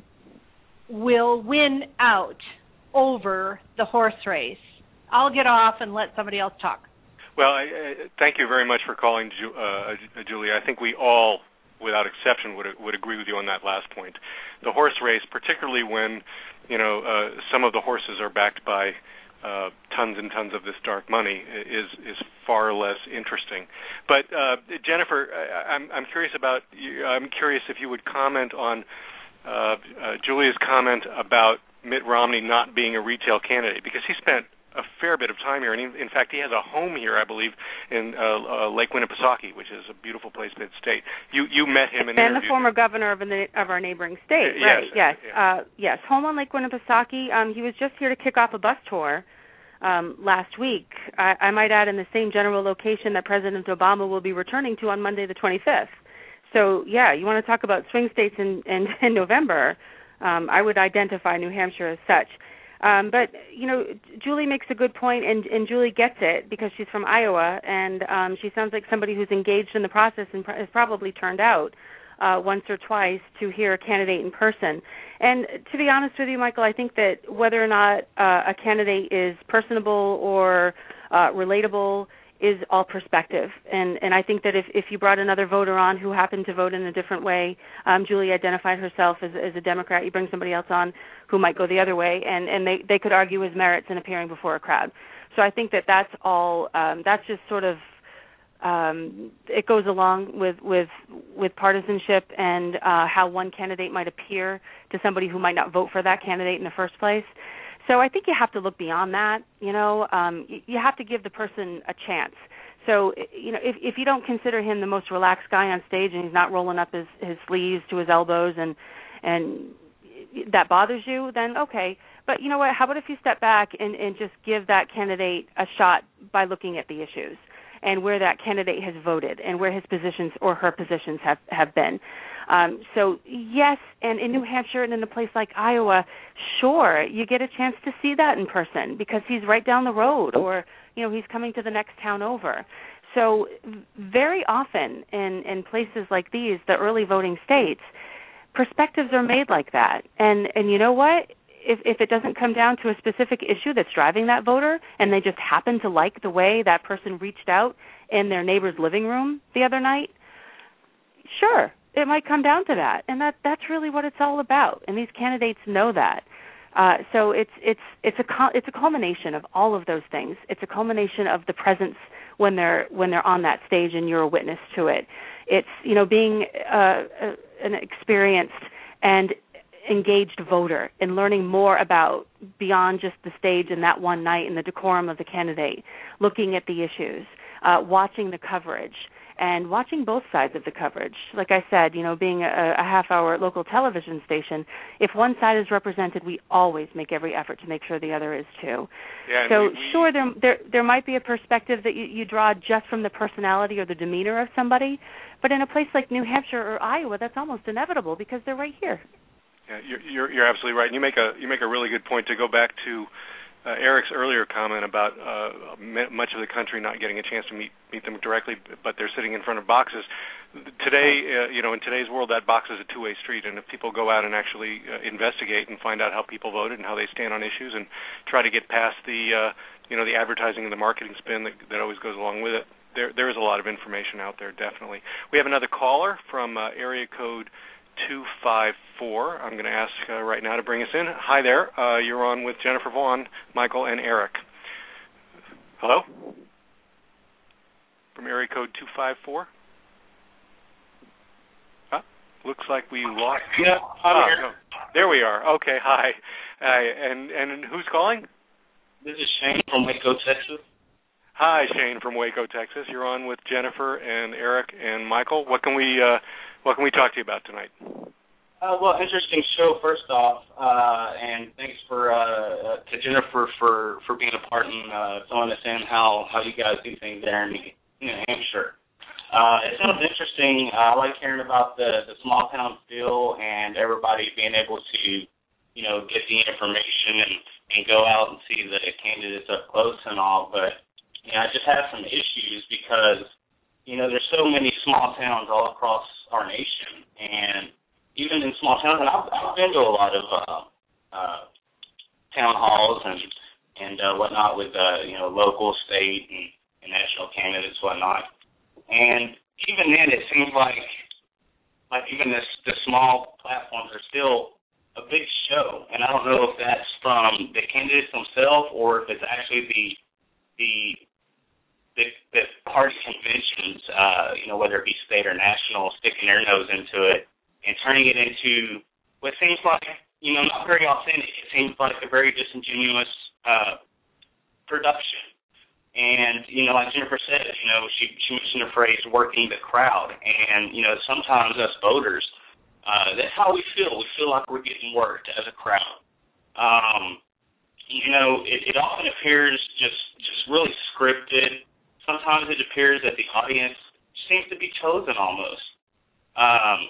will win out over the horse race. I'll get off and let somebody else talk. Well, I, I, thank you very much for calling, Ju- uh, Julia. I think we all, without exception, would would agree with you on that last point. The horse race, particularly when, you know, uh, some of the horses are backed by uh, tons and tons of this dark money, is is far less interesting. But uh, Jennifer, I, I'm I'm curious about. I'm curious if you would comment on uh, uh, Julia's comment about Mitt Romney not being a retail candidate, because he spent a fair bit of time here, and he, in fact, he has a home here, I believe, in uh, uh, Lake Winnipesaukee, which is a beautiful place in the state. You you met him and, and the former governor of, the, of our neighboring state, uh, right? Yes, yes, yeah. uh, yes. Home on Lake Winnipesaukee. Um, he was just here to kick off a bus tour um, last week. I, I might add, in the same general location that President Obama will be returning to on Monday, the twenty-fifth. So, yeah, you want to talk about swing states in, in, in November? Um, I would identify New Hampshire as such. Um, but, you know, Julie makes a good point, and, and Julie gets it because she's from Iowa, and um, she sounds like somebody who's engaged in the process and pr- has probably turned out uh, once or twice to hear a candidate in person. And to be honest with you, Michael, I think that whether or not uh, a candidate is personable or uh, relatable is all perspective. And, and I think that if, if you brought another voter on who happened to vote in a different way, um, Julie identified herself as, as a Democrat, you bring somebody else on who might go the other way, and, and they, they could argue his merits in appearing before a crowd. So I think that that's all, um, that's just sort of, um, it goes along with, with, with partisanship and uh, how one candidate might appear to somebody who might not vote for that candidate in the first place. So I think you have to look beyond that, you know. Um, you, you have to give the person a chance. So, you know, if, if you don't consider him the most relaxed guy on stage and he's not rolling up his, his sleeves to his elbows and and that bothers you, then okay. But you know what, how about if you step back and, and just give that candidate a shot by looking at the issues and where that candidate has voted and where his positions or her positions have, have been. Um, so, yes, and in New Hampshire and in a place like Iowa, sure, you get a chance to see that in person because he's right down the road or, you know, he's coming to the next town over. So very often in, in places like these, the early voting states, perspectives are made like that. And, and you know what? If, if it doesn't come down to a specific issue that's driving that voter and they just happen to like the way that person reached out in their neighbor's living room the other night, sure, it might come down to that. And that that's really what it's all about. And these candidates know that. Uh, so it's it's it's a it's a culmination of all of those things. It's a culmination of the presence when they're when they're on that stage and you're a witness to it. It's, you know, being uh, a, an experienced and engaged voter and learning more about beyond just the stage and that one night and the decorum of the candidate, looking at the issues, uh, watching the coverage, and watching both sides of the coverage. Like I said, you know, being a, a half-hour local television station, if one side is represented, we always make every effort to make sure the other is too. Yeah, so we, we, sure, there, there there might be a perspective that you, you draw just from the personality or the demeanor of somebody, but in a place like New Hampshire or Iowa, that's almost inevitable because they're right here. Yeah, you're, you're, you're absolutely right. And you make a you make a really good point to go back to Uh, Eric's earlier comment about uh, much of the country not getting a chance to meet meet them directly, but they're sitting in front of boxes. Today, uh, you know, in today's world, that box is a two-way street, and if people go out and actually uh, investigate and find out how people voted and how they stand on issues, and try to get past the, uh, you know, the advertising and the marketing spin that, that always goes along with it, there there is a lot of information out there, definitely. We have another caller from uh, area code two five four. I'm going to ask uh, right now to bring us in. Hi there. Uh, you're on with Jennifer Vaughn, Michael, and Eric. Hello? From area code two five four? Huh? Looks like we lost. Yeah, I'm oh, here. No. There we are. Okay, hi. Hi. And, and who's calling? This is Shane from Waco, Texas. Hi, Shane from Waco, Texas. You're on with Jennifer and Eric and Michael. What can we... Uh, What can we talk to you about tonight? Uh, well, interesting show, first off, uh, and thanks for uh, to Jennifer for, for being a part and uh, filling us in how, how you guys do things there in New Hampshire. Uh, it sounds interesting. Uh, I like hearing about the, the small town feel and everybody being able to, you know, get the information and, and go out and see the candidates up close and all. But, you know, I just have some issues because, you know, there's so many small towns all across our nation, and even in small towns, and I've, I've been to a lot of uh, uh, town halls and and uh, whatnot with uh, you know local, state, and, and national candidates, whatnot. And even then, it seems like like even this the small platforms are still a big show, and I don't know if that's from the candidates themselves or if it's actually the the The, the party conventions, uh, you know, whether it be state or national, sticking their nose into it and turning it into what seems like, you know, not very authentic. It seems like a very disingenuous uh, production. And, you know, like Jennifer said, you know, she, she mentioned the phrase working the crowd. And, you know, sometimes us voters, uh, that's how we feel. We feel like we're getting worked as a crowd. Um, you know, it, it often appears just, just really scripted. Sometimes it appears that the audience seems to be chosen almost. Um,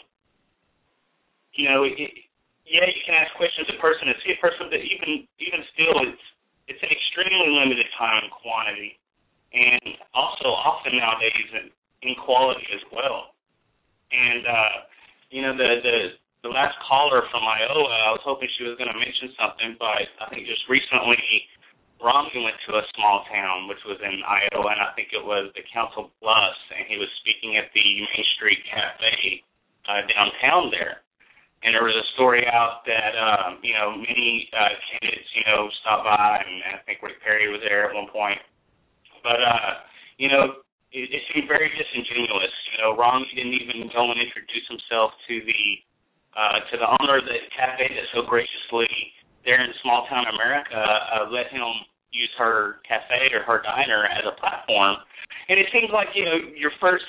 you know, it, yeah, you can ask questions of person and see a person, but even even still, it's it's an extremely limited time and quantity, and also often nowadays in, in quality as well. And uh, you know, the the the last caller from Iowa, I was hoping she was going to mention something, but I think just recently Romney went to a small town, which was in Iowa, and I think it was the Council Bluffs, and he was speaking at the Main Street Cafe uh, downtown there. And there was a story out that, um, you know, many uh, candidates, you know, stopped by, and I think Rick Perry was there at one point. But, uh, you know, it, it seemed very disingenuous. You know, Romney didn't even go and introduce himself to the uh, to the owner of the cafe that so graciously there in small-town America uh, let him use her cafe or her diner as a platform. And it seems like, you know, your first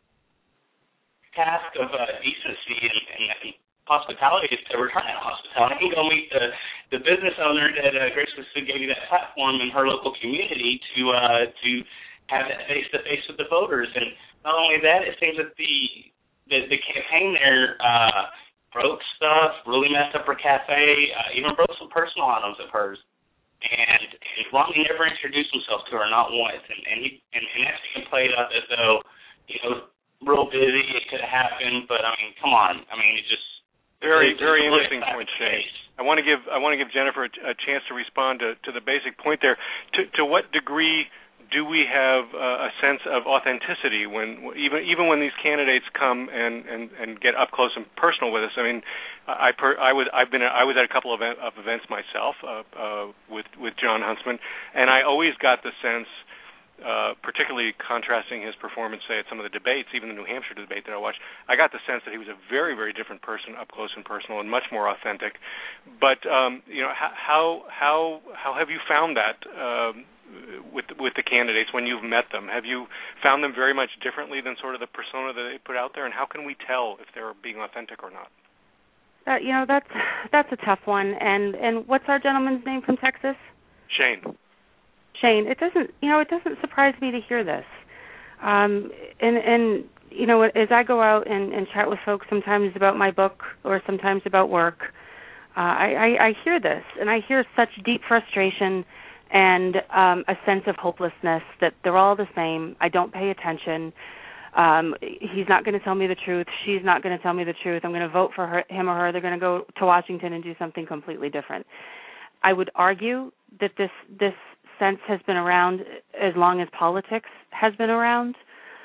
task of uh, decency and, and, and hospitality is to return that hospitality and go meet the, the business owner that uh, graciously gave you that platform in her local community to uh, to have that face-to-face with the voters. And not only that, it seems that the the, the campaign there uh, broke stuff, really messed up her cafe, uh, even broke some personal items of hers. And, and Romney never introduced himself to her, not once. And and, he, and, and that's being played up as though, you know, real busy, it could have happened. But I mean, come on. I mean, it just very it, very really interesting point, Shane. I want to give I want to give Jennifer a, a chance to respond to, to the basic point there. To to what degree do we have uh, a sense of authenticity when even even when these candidates come and, and, and get up close and personal with us? I mean, I per, I was I've been I was at a couple of, event, of events myself uh, uh, with with Jon Huntsman, and I always got the sense, uh, particularly contrasting his performance, say at some of the debates, even the New Hampshire debate that I watched, I got the sense that he was a very very different person up close and personal, and much more authentic. But um, you know, how how how have you found that? Um, with with the candidates when you've met them? Have you found them very much differently than sort of the persona that they put out there, and how can we tell if they're being authentic or not? Uh, you know, that's that's a tough one. And and what's our gentleman's name from Texas? Shane. Shane. It doesn't, you know, it doesn't surprise me to hear this. Um, and and you know, as I go out and, and chat with folks, sometimes about my book or sometimes about work, uh, I, I I hear this, and I hear such deep frustration and um, a sense of hopelessness that they're all the same. I don't pay attention. Um, he's not going to tell me the truth. She's not going to tell me the truth. I'm going to vote for her, him or her. They're going to go to Washington and do something completely different. I would argue that this this sense has been around as long as politics has been around.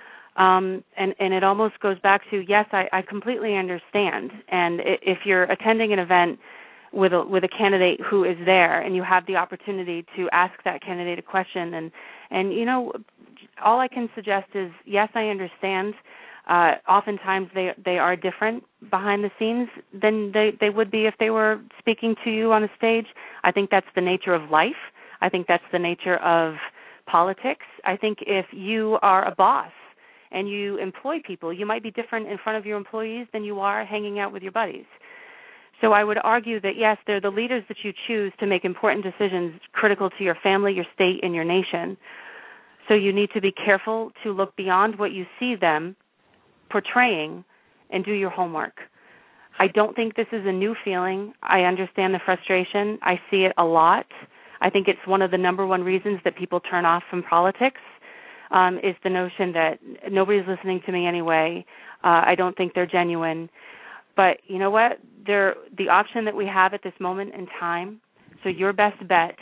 Um, and, and it almost goes back to, yes, I, I completely understand. And if you're attending an event with a with a candidate who is there, and you have the opportunity to ask that candidate a question, and and you know, all I can suggest is, yes, I understand. Uh, oftentimes they they are different behind the scenes than they, they would be if they were speaking to you on a stage. I think that's the nature of life. I think that's the nature of politics. I think if you are a boss and you employ people, you might be different in front of your employees than you are hanging out with your buddies. So I would argue that, yes, they're the leaders that you choose to make important decisions critical to your family, your state, and your nation. So you need to be careful to look beyond what you see them portraying and do your homework. I don't think this is a new feeling. I understand the frustration. I see it a lot. I think it's one of the number one reasons that people turn off from politics, um, is the notion that nobody's listening to me anyway. Uh, I don't think they're genuine. But you know what? They're, the option that we have at this moment in time, so your best bet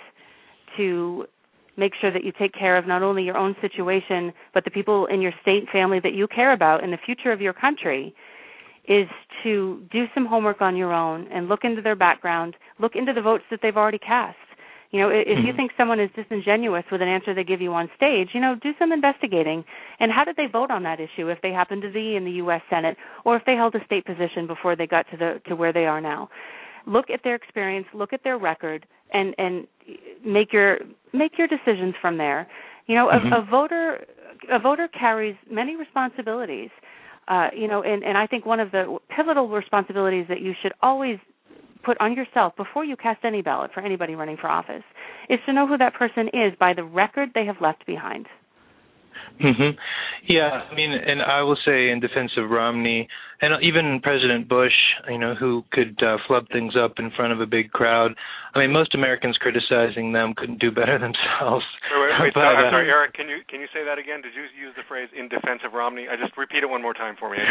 to make sure that you take care of not only your own situation, but the people in your state and family that you care about and the future of your country, is to do some homework on your own and look into their background, look into the votes that they've already cast. You know, if mm-hmm. you think someone is disingenuous with an answer they give you on stage, you know, do some investigating. And how did they vote on that issue if they happen to be in the U S Senate, or if they held a state position before they got to the to where they are now? Look at their experience, look at their record, and, and make your make your decisions from there. You know, mm-hmm. a, a voter a voter carries many responsibilities. Uh, you know, and, and I think one of the pivotal responsibilities that you should always put on yourself before you cast any ballot for anybody running for office is to know who that person is by the record they have left behind. Mm-hmm. Yeah, I mean, and I will say in defense of Romney, and even President Bush, you know, who could uh, flub things up in front of a big crowd. I mean, most Americans criticizing them couldn't do better themselves. Wait, wait, wait but, I'm uh, sorry, Eric, can you can you say that again? Did you use the phrase "in defense of Romney"? I just repeat it one more time for me.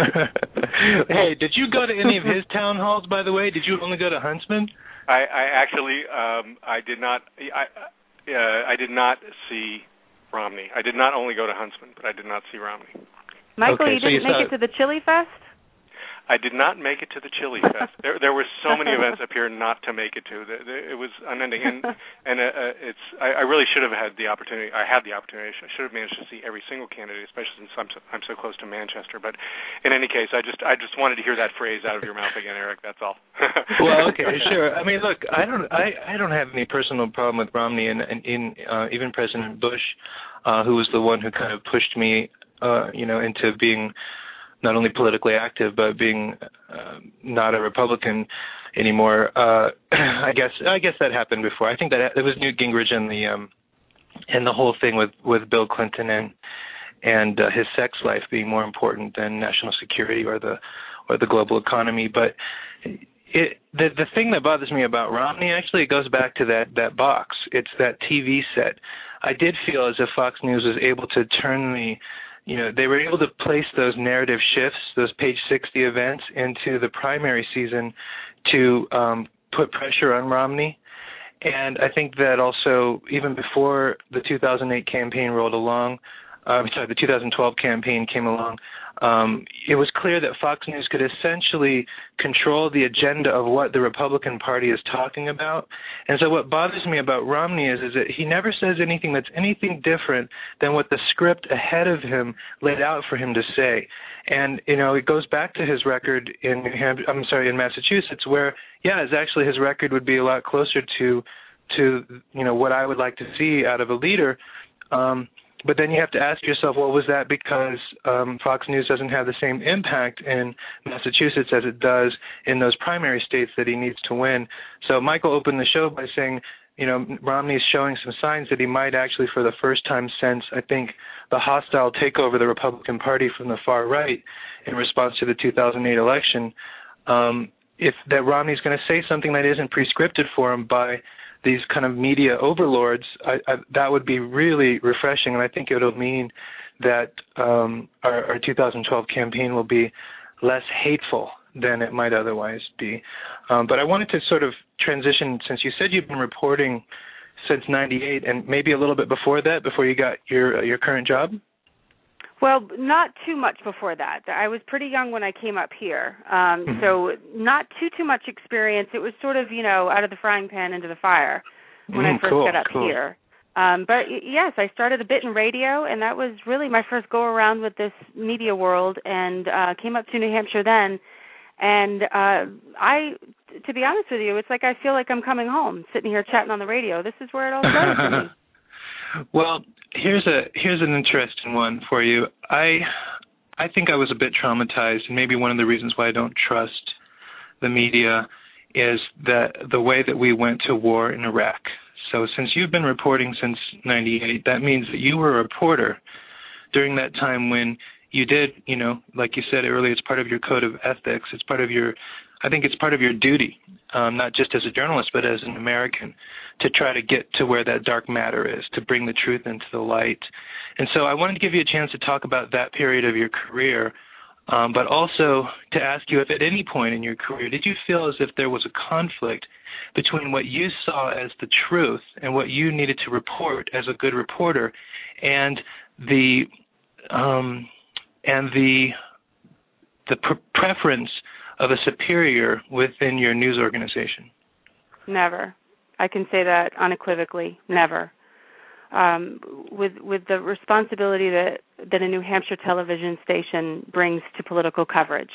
Hey, did you go to any of his town halls, by the way? Did you only go to Huntsman? I, I actually, um, I did not. I, uh, I did not see Romney. I did not only go to Huntsman, but I did not see Romney. Michael, okay, you so didn't you make it to the Chili Fest? I did not make it to the Chili Fest. There, there were so many events up here not to make it to. It was unending, and and uh, it's. I, I really should have had the opportunity. I had the opportunity. I should have managed to see every single candidate, especially since I'm so, I'm so close to Manchester. But in any case, I just I just wanted to hear that phrase out of your mouth again, Eric. That's all. Well, okay, sure. I mean, look, I don't I, I don't have any personal problem with Romney, and, and in uh, even President Bush, uh, who was the one who kind of pushed me, uh, you know, into being not only politically active, but being uh, not a Republican anymore. Uh, I guess I guess that happened before. I think that it was Newt Gingrich and the um, and the whole thing with, with Bill Clinton and and uh, his sex life being more important than national security or the or the global economy. But it, the the thing that bothers me about Romney actually it goes back to that that box. It's that T V set. I did feel as if Fox News was able to turn the You know, they were able to place those narrative shifts, those page sixty events, into the primary season to um, put pressure on Romney. And I think that also, even before the two thousand eight campaign rolled along, uh, sorry, the two thousand twelve campaign came along, um, it was clear that Fox News could essentially control the agenda of what the Republican Party is talking about. And so what bothers me about Romney is, is that he never says anything that's anything different than what the script ahead of him laid out for him to say. And, you know, it goes back to his record in New Hampshire, I'm sorry, in Massachusetts, where, yeah, it's actually his record would be a lot closer to, to you know, what I would like to see out of a leader. Um, But then you have to ask yourself, well, was that because um, Fox News doesn't have the same impact in Massachusetts as it does in those primary states that he needs to win? So Michael opened the show by saying, you know, Romney's showing some signs that he might actually, for the first time since, I think, the hostile takeover of the Republican Party from the far right in response to the two thousand eight election, um, if that Romney's going to say something that isn't pre-scripted for him by these kind of media overlords, I, I, that would be really refreshing, and I think it'll mean that um, our, our two thousand twelve campaign will be less hateful than it might otherwise be. Um, but I wanted to sort of transition, since you said you've been reporting since ninety-eight, and maybe a little bit before that, before you got your uh, your current job? Well, not too much before that. I was pretty young when I came up here, um, mm-hmm. so not too, too much experience. It was sort of, you know, out of the frying pan into the fire when mm, I first cool, got up cool. here. Um, but, yes, I started a bit in radio, and that was really my first go-around with this media world, and uh, came up to New Hampshire then. And uh, I, to be honest with you, it's like I feel like I'm coming home, sitting here chatting on the radio. This is where it all started for me. Well, here's a here's an interesting one for you. I I think I was a bit traumatized, and maybe one of the reasons why I don't trust the media is that the way that we went to war in Iraq. So since you've been reporting since ninety-eight, that means that you were a reporter during that time when you did, you know, like you said earlier, it's part of your code of ethics. It's part of your, I think it's part of your duty, um, not just as a journalist, but as an American, to try to get to where that dark matter is, to bring the truth into the light. And so I wanted to give you a chance to talk about that period of your career, um, but also to ask you if at any point in your career did you feel as if there was a conflict between what you saw as the truth and what you needed to report as a good reporter and the um, and the the pre- preference of a superior within your news organization? Never. I can say that unequivocally. Never. Um, with with the responsibility that, that a New Hampshire television station brings to political coverage,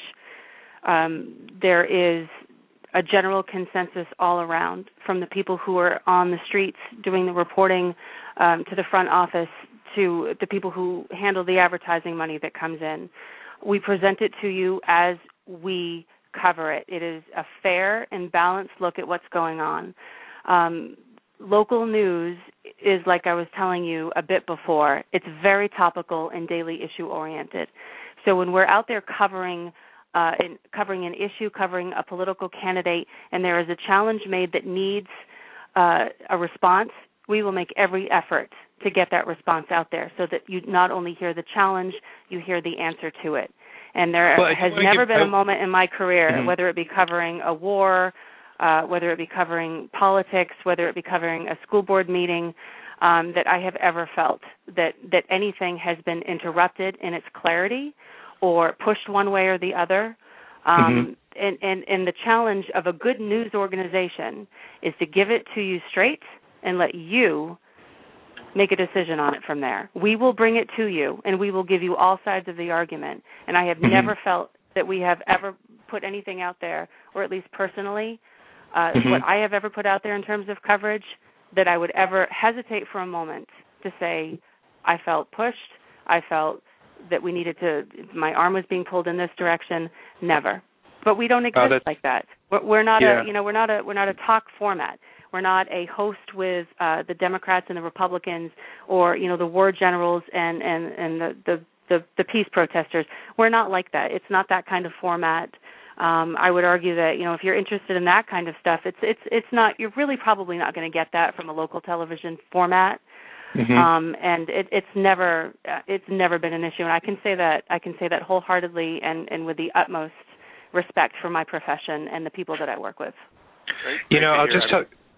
um, there is a general consensus all around, from the people who are on the streets doing the reporting, um, to the front office, to the people who handle the advertising money that comes in. We present it to you as we cover it. It is a fair and balanced look at what's going on. Um, local news is, like I was telling you a bit before, it's very topical and daily issue oriented. So when we're out there covering uh, in, covering an issue, covering a political candidate, and there is a challenge made that needs uh, a response, we will make every effort to get that response out there so that you not only hear the challenge, you hear the answer to it. And there well, has never been a moment in my career, mm-hmm. whether it be covering a war, uh, whether it be covering politics, whether it be covering a school board meeting, um, that I have ever felt that, that anything has been interrupted in its clarity or pushed one way or the other. Um, mm-hmm. and, and, and the challenge of a good news organization is to give it to you straight and let you make a decision on it from there. We will bring it to you, and we will give you all sides of the argument. And I have mm-hmm. never felt that we have ever put anything out there, or at least personally, uh, mm-hmm. what I have ever put out there in terms of coverage, that I would ever hesitate for a moment to say I felt pushed, I felt that we needed to, my arm was being pulled in this direction. Never. But we don't exist oh, like that. We're, we're not yeah. a, you know, we're not a, we're not a talk format. We're not a host with uh, the Democrats and the Republicans, or you know, the war generals and and and the, the the the peace protesters. We're not like that. It's not that kind of format. Um, I would argue that you know, if you're interested in that kind of stuff, it's it's it's not. You're really probably not going to get that from a local television format. Mm-hmm. Um, and it, it's never uh, it's never been an issue, and I can say that I can say that wholeheartedly and, and with the utmost respect for my profession and the people that I work with. Great. You know, I'll just talk.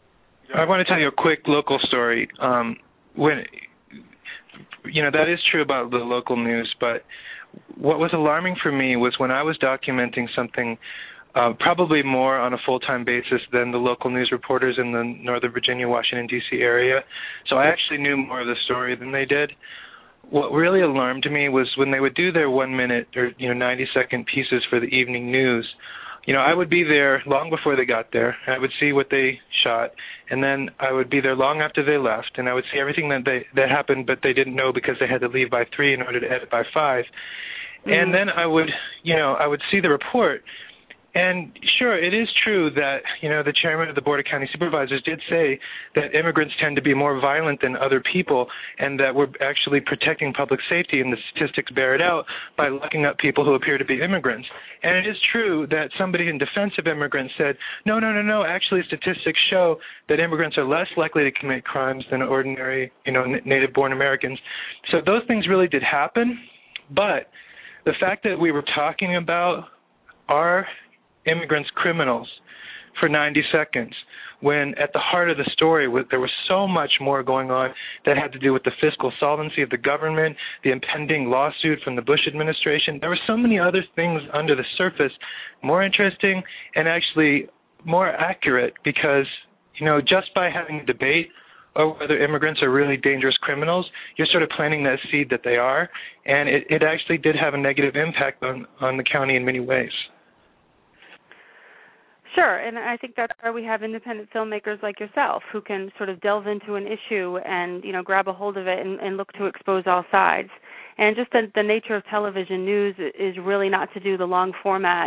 I want to tell you a quick local story. Um, when you know that is true about the local news, but what was alarming for me was when I was documenting something, uh, probably more on a full-time basis than the local news reporters in the Northern Virginia, Washington, D C area. So I actually knew more of the story than they did. What really alarmed me was when they would do their one-minute or you know ninety-second pieces for the evening news. You know, I would be there long before they got there. I would see what they shot, and then I would be there long after they left, and I would see everything that they that happened, but they didn't know because they had to leave by three in order to edit by five. Mm-hmm. And then I would, you know, I would see the report. And sure, it is true that, you know, the chairman of the Board of County Supervisors did say that immigrants tend to be more violent than other people and that we're actually protecting public safety, and the statistics bear it out by locking up people who appear to be immigrants. And it is true that somebody in defense of immigrants said, no, no, no, no, actually statistics show that immigrants are less likely to commit crimes than ordinary, you know, native-born Americans. So those things really did happen, but the fact that we were talking about our immigrants criminals for ninety seconds, when at the heart of the story there was so much more going on that had to do with the fiscal solvency of the government, the impending lawsuit from the Bush administration. There were so many other things under the surface more interesting and actually more accurate because, you know, just by having a debate over whether immigrants are really dangerous criminals, you're sort of planting that seed that they are, and it, it actually did have a negative impact on, on the county in many ways. Sure, and I think that's where we have independent filmmakers like yourself who can sort of delve into an issue and, you know, grab a hold of it and, and look to expose all sides. And just the, the nature of television news is really not to do the long format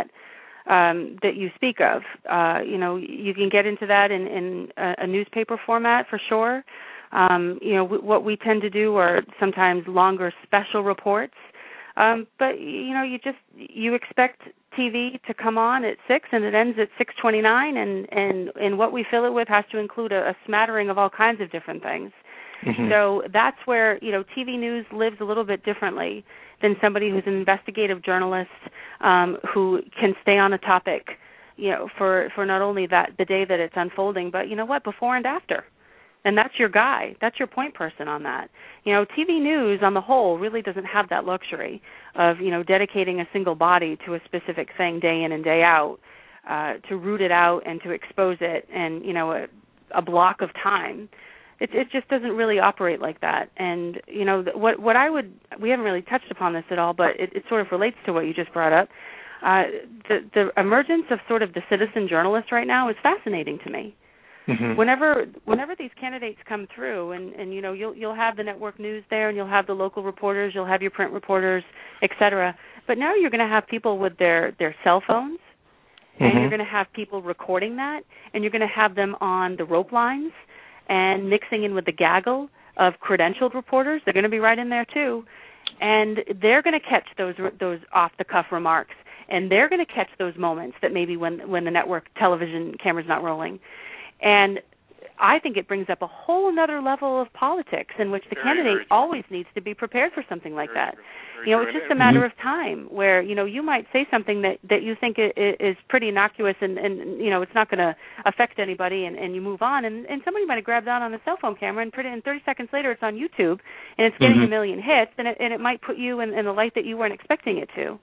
um, that you speak of. Uh, you know, you can get into that in, in a, a newspaper format for sure. Um, you know, w- what we tend to do are sometimes longer special reports. Um, but, you know, you just, you expect T V to come on at six and it ends at six twenty-nine, and, and, and what we fill it with has to include a, a smattering of all kinds of different things. Mm-hmm. So that's where, you know, T V news lives a little bit differently than somebody who's an investigative journalist um, who can stay on a topic, you know, for, for not only that the day that it's unfolding, but, you know what, before and after. And that's your guy. That's your point person on that. You know, T V news on the whole really doesn't have that luxury of, you know, dedicating a single body to a specific thing day in and day out, uh, to root it out and to expose it in, you know, a, a block of time. It, it just doesn't really operate like that. And, you know, what what I would, we haven't really touched upon this at all, but it, it sort of relates to what you just brought up. Uh, the, the emergence of sort of the citizen journalist right now is fascinating to me. Mm-hmm. Whenever whenever these candidates come through, and, and you know you'll you'll have the network news there, and you'll have the local reporters, you'll have your print reporters, et cetera. But now you're going to have people with their, their cell phones, mm-hmm. and you're going to have people recording that, and you're going to have them on the rope lines and mixing in with the gaggle of credentialed reporters. They're going to be right in there too, and they're going to catch those those off the cuff remarks, and they're going to catch those moments that maybe when when the network television camera's not rolling. And I think it brings up a whole other level of politics in which the very, candidate very always needs to be prepared for something like very, that. Very you know, it's just a matter of time where, you know, you might say something that, that you think is pretty innocuous and, and you know, it's not going to affect anybody, and, and you move on. And, and somebody might have grabbed that on a cell phone camera and put it in thirty seconds later it's on YouTube and it's getting mm-hmm. a million hits, and it, and it might put you in, in the light that you weren't expecting it to.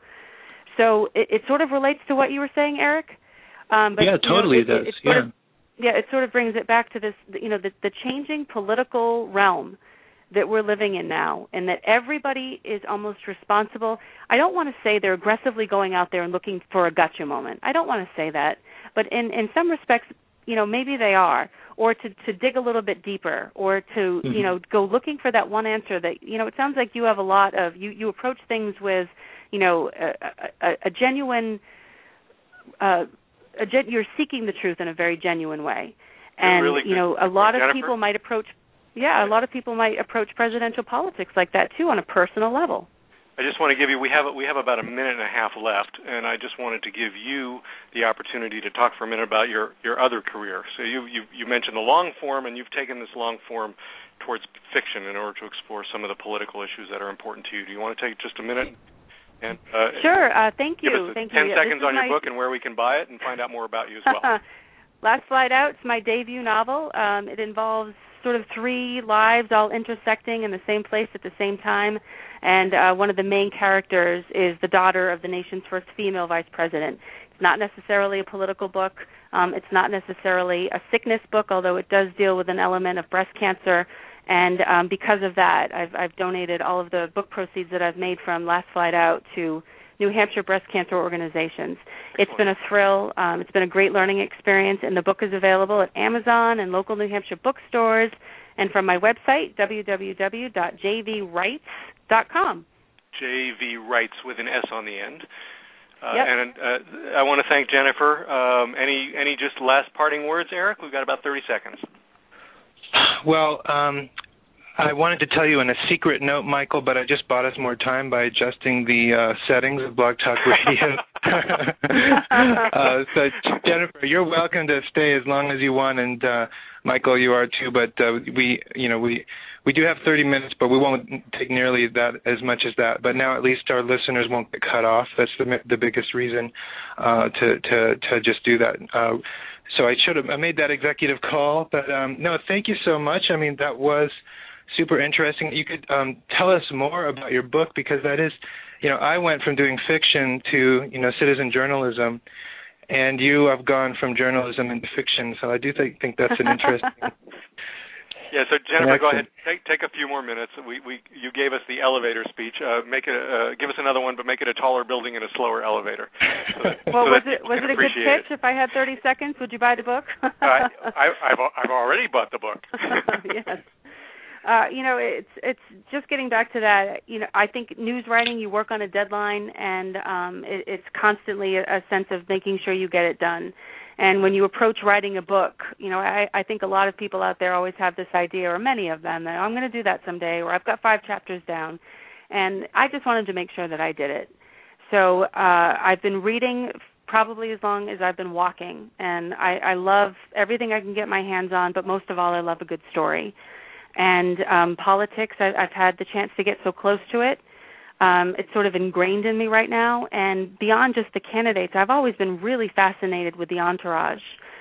So it, it sort of relates to what you were saying, Eric. Um, but, yeah, totally you know, it, does. It, it yeah. Sort of, Yeah, it sort of brings it back to this, you know, the, the changing political realm that we're living in now, and that everybody is almost responsible. I don't want to say they're aggressively going out there and looking for a gotcha moment. I don't want to say that. But in, in some respects, you know, maybe they are, or to, to dig a little bit deeper, or to, mm-hmm. you know, go looking for that one answer that, you know, it sounds like you have a lot of, you, you approach things with, you know, a, a, a genuine uh A gen- you're seeking the truth in a very genuine way, and really you know a lot Jennifer? of people might approach, yeah, a lot of people might approach presidential politics like that too on a personal level. I just want to give you we have we have about a minute and a half left, and I just wanted to give you the opportunity to talk for a minute about your, your other career. So you, you you mentioned the long form, and you've taken this long form towards fiction in order to explore some of the political issues that are important to you. Do you want to take just a minute? And, uh, sure. Uh, thank you. Give us thank ten you. seconds on my... your book and where we can buy it and find out more about you as well. Last Flight Out is my debut novel. Um, it involves sort of three lives all intersecting in the same place at the same time, and uh, one of the main characters is the daughter of the nation's first female vice president. It's not necessarily a political book. Um, it's not necessarily a sickness book, although it does deal with an element of breast cancer. And um, because of that, I've, I've donated all of the book proceeds that I've made from Last Flight Out to New Hampshire breast cancer organizations. It's been a thrill. Um, it's been a great learning experience, and the book is available at Amazon and local New Hampshire bookstores, and from my website, w w w dot j v writes dot com. J V Writes with an S on the end. Uh, yep. And uh, I want to thank Jennifer. Um, any any just last parting words, Eric? We've got about thirty seconds. Well, um, I wanted to tell you on a secret note, Michael, but I just bought us more time by adjusting the uh, settings of Blog Talk Radio. uh, so, Jennifer, you're welcome to stay as long as you want, and uh, Michael, you are too. But uh, we, you know, we we do have thirty minutes, but we won't take nearly that as much as that. But now at least our listeners won't get cut off. That's the the biggest reason uh, to to to just do that. Uh, so I should have I made that executive call, but um, no, thank you so much. I mean, that was super interesting. You could um, tell us more about your book, because that is, you know, I went from doing fiction to, you know, citizen journalism, and you have gone from journalism into fiction. So I do think think that's an interesting. Yeah. So Jennifer, go ahead. Take take a few more minutes. We we you gave us the elevator speech. Uh, make it uh, give us another one, but make it a taller building and a slower elevator. So that, well, so was it was it a good pitch? It. If I had thirty seconds, would you buy the book? uh, I, I've I've already bought the book. Yes. Uh, you know, it's it's just getting back to that. You know, I think news writing, you work on a deadline, and um, it, it's constantly a, a sense of making sure you get it done. And when you approach writing a book, you know, I, I think a lot of people out there always have this idea, or many of them, that I'm going to do that someday, or I've got five chapters down. And I just wanted to make sure that I did it. So uh, I've been reading probably as long as I've been walking, and I, I love everything I can get my hands on, but most of all, I love a good story. And um, politics, I, I've had the chance to get so close to it. Um, it's sort of ingrained in me right now. And beyond just the candidates, I've always been really fascinated with the entourage,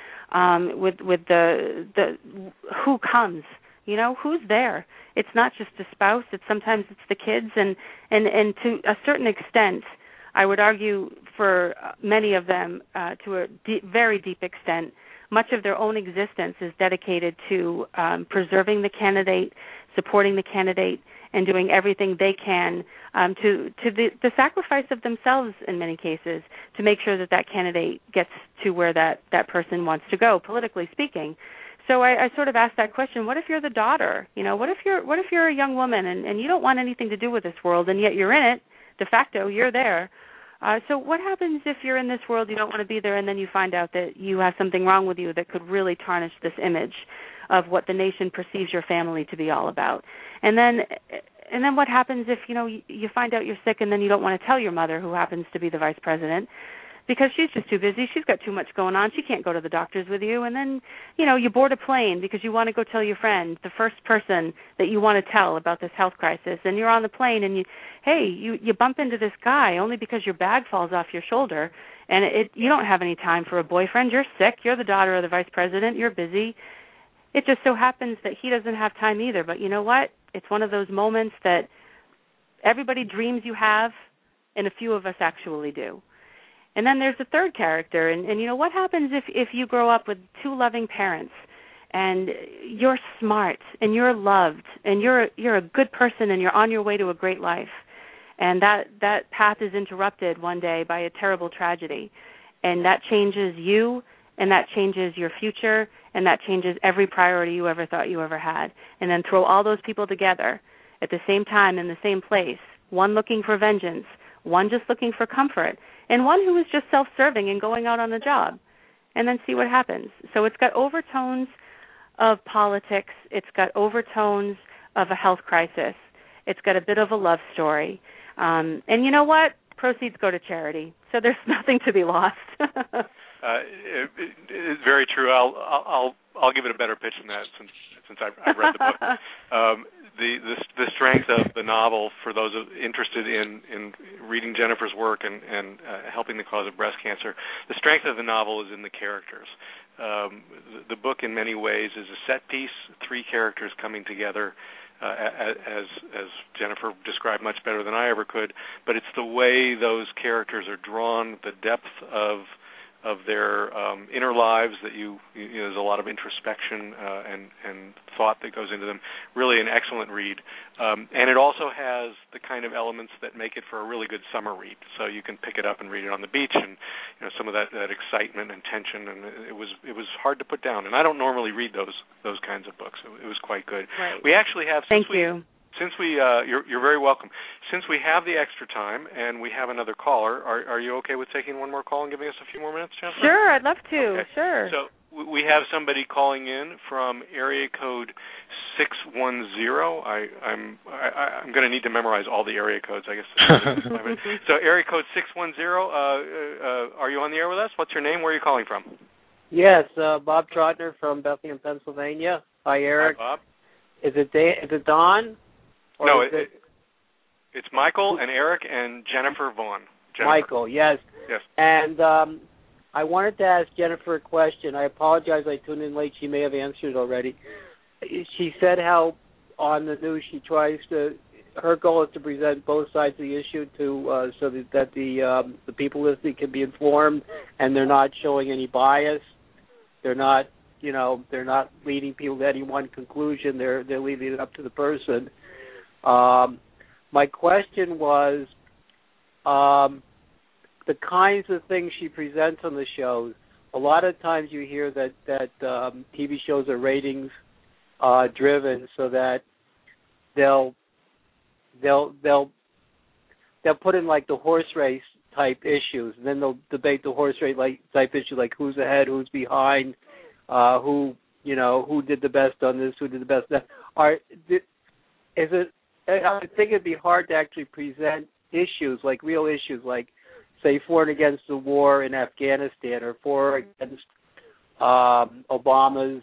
um, with with the the who comes. You know, who's there? It's not just a spouse. It's sometimes it's the kids, and and and to a certain extent, I would argue for many of them, uh, to a deep, very deep extent, much of their own existence is dedicated to um, preserving the candidate, supporting the candidate, and doing everything they can um, to to the, the sacrifice of themselves in many cases to make sure that that candidate gets to where that, that person wants to go, politically speaking. So I, I sort of asked that question: what if you're the daughter? You know, what if you're what if you're a young woman and, and you don't want anything to do with this world, and yet you're in it de facto, you're there. Uh, so what happens if you're in this world, you don't want to be there, and then you find out that you have something wrong with you that could really tarnish this image of what the nation perceives your family to be all about? And then and then what happens if, you know, you, you find out you're sick and then you don't want to tell your mother, who happens to be the vice president, because she's just too busy. She's got too much going on. She can't go to the doctors with you. And then, you know, you board a plane because you want to go tell your friend, the first person that you want to tell about this health crisis. And you're on the plane and you, hey, you, you bump into this guy only because your bag falls off your shoulder. And it, you don't have any time for a boyfriend. You're sick. You're the daughter of the vice president. You're busy. It just so happens that he doesn't have time either. But you know what? It's one of those moments that everybody dreams you have, and a few of us actually do. And then there's the third character, and, and you know, what happens if, if you grow up with two loving parents, and you're smart, and you're loved, and you're you're a good person, and you're on your way to a great life, and that, that path is interrupted one day by a terrible tragedy, and that changes you, and that changes your future, and that changes every priority you ever thought you ever had. And then throw all those people together at the same time in the same place, one looking for vengeance, one just looking for comfort, and one who is just self-serving and going out on a job, and then see what happens. So it's got overtones of politics. It's got overtones of a health crisis. It's got a bit of a love story. Um, and you know what? Proceeds go to charity. So there's nothing to be lost. Uh, it, it, it's very true. I'll, I'll I'll give it a better pitch than that since since I've, I've read the book. Um, the, the the strength of the novel for those interested in, in reading Jennifer's work and, and uh, helping the cause of breast cancer, the strength of the novel is in the characters. Um, the, the book, in many ways, is a set piece, three characters coming together, uh, as as Jennifer described much better than I ever could. But it's the way those characters are drawn, the depth of of their um, inner lives that you, you know, there's a lot of introspection uh, and, and thought that goes into them. Really an excellent read. Um, and it also has the kind of elements that make it for a really good summer read. So you can pick it up and read it on the beach, and you know, some of that, that excitement and tension, and it was it was hard to put down. And I don't normally read those those kinds of books. It was quite good. Right. We actually have since Thank we, you. Since we, uh, you're, you're very welcome. Since we have the extra time and we have another caller, are, are you okay with taking one more call and giving us a few more minutes, Jennifer? Sure, I'd love to. Okay. Sure. So we have somebody calling in from area code six one zero. I, I'm I, I'm going to need to memorize all the area codes, I guess. So area code six one zero. Uh, uh, are you on the air with us? What's your name? Where are you calling from? Yes, uh, Bob Trotner from Bethlehem, Pennsylvania. Hi, Eric. Hi, Bob. Is it da- is it Don? Or no, it, it, it's Michael and Eric and Jennifer Vaughn. Jennifer. Michael, yes. Yes. And um, I wanted to ask Jennifer a question. I apologize I tuned in late. She may have answered already. She said how on the news she tries to, her goal is to present both sides of the issue to uh, so that, that the um, the people listening can be informed, and they're not showing any bias. They're not, you know, they're not leading people to any one conclusion. They're they're leaving it up to the person. Um, my question was um, the kinds of things she presents on the shows. A lot of times you hear that that um, T V shows are ratings uh, driven, so that they'll they'll they'll they'll put in like the horse race type issues, and then they'll debate the horse race like type issue, like who's ahead, who's behind, uh, who you know who did the best on this, who did the best on that. Are is it? I think it'd be hard to actually present issues, like real issues, like, say, for and against the war in Afghanistan, or for against um, Obama's,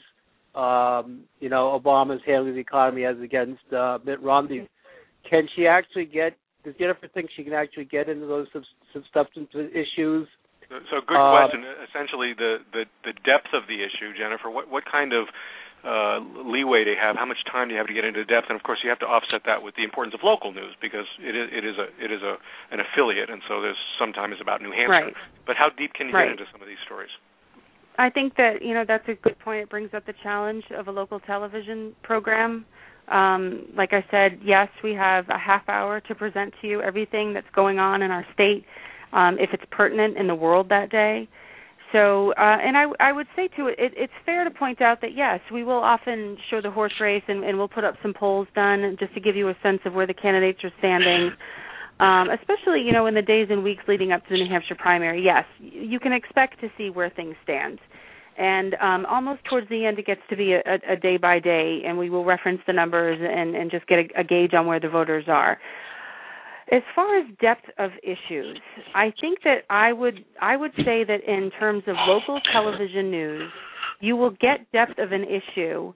um, you know, Obama's handling the economy as against uh, Mitt Romney. Can she actually get, does Jennifer think she can actually get into those sub- substantive issues? So, so good uh, question. Essentially, the, the, the depth of the issue, Jennifer, what, what kind of Uh, leeway they have, how much time do you have to get into depth, and of course you have to offset that with the importance of local news, because it is, it is a it is a an affiliate, and so there's sometimes about New Hampshire. Right. But how deep can you right. get into some of these stories? I think that, you know, that's a good point. It brings up the challenge of a local television program. Um, like I said, yes, we have a half hour to present to you everything that's going on in our state, um, if it's pertinent in the world that day. So, uh, and I, I would say, too, it, it's fair to point out that, yes, we will often show the horse race, and, and we'll put up some polls done just to give you a sense of where the candidates are standing, um, especially, you know, in the days and weeks leading up to the New Hampshire primary. Yes, you can expect to see where things stand. And um, almost towards the end, it gets to be a, a day-by-day, and we will reference the numbers and, and just get a, a gauge on where the voters are. As far as depth of issues, I think that I would I would say that in terms of local television news, you will get depth of an issue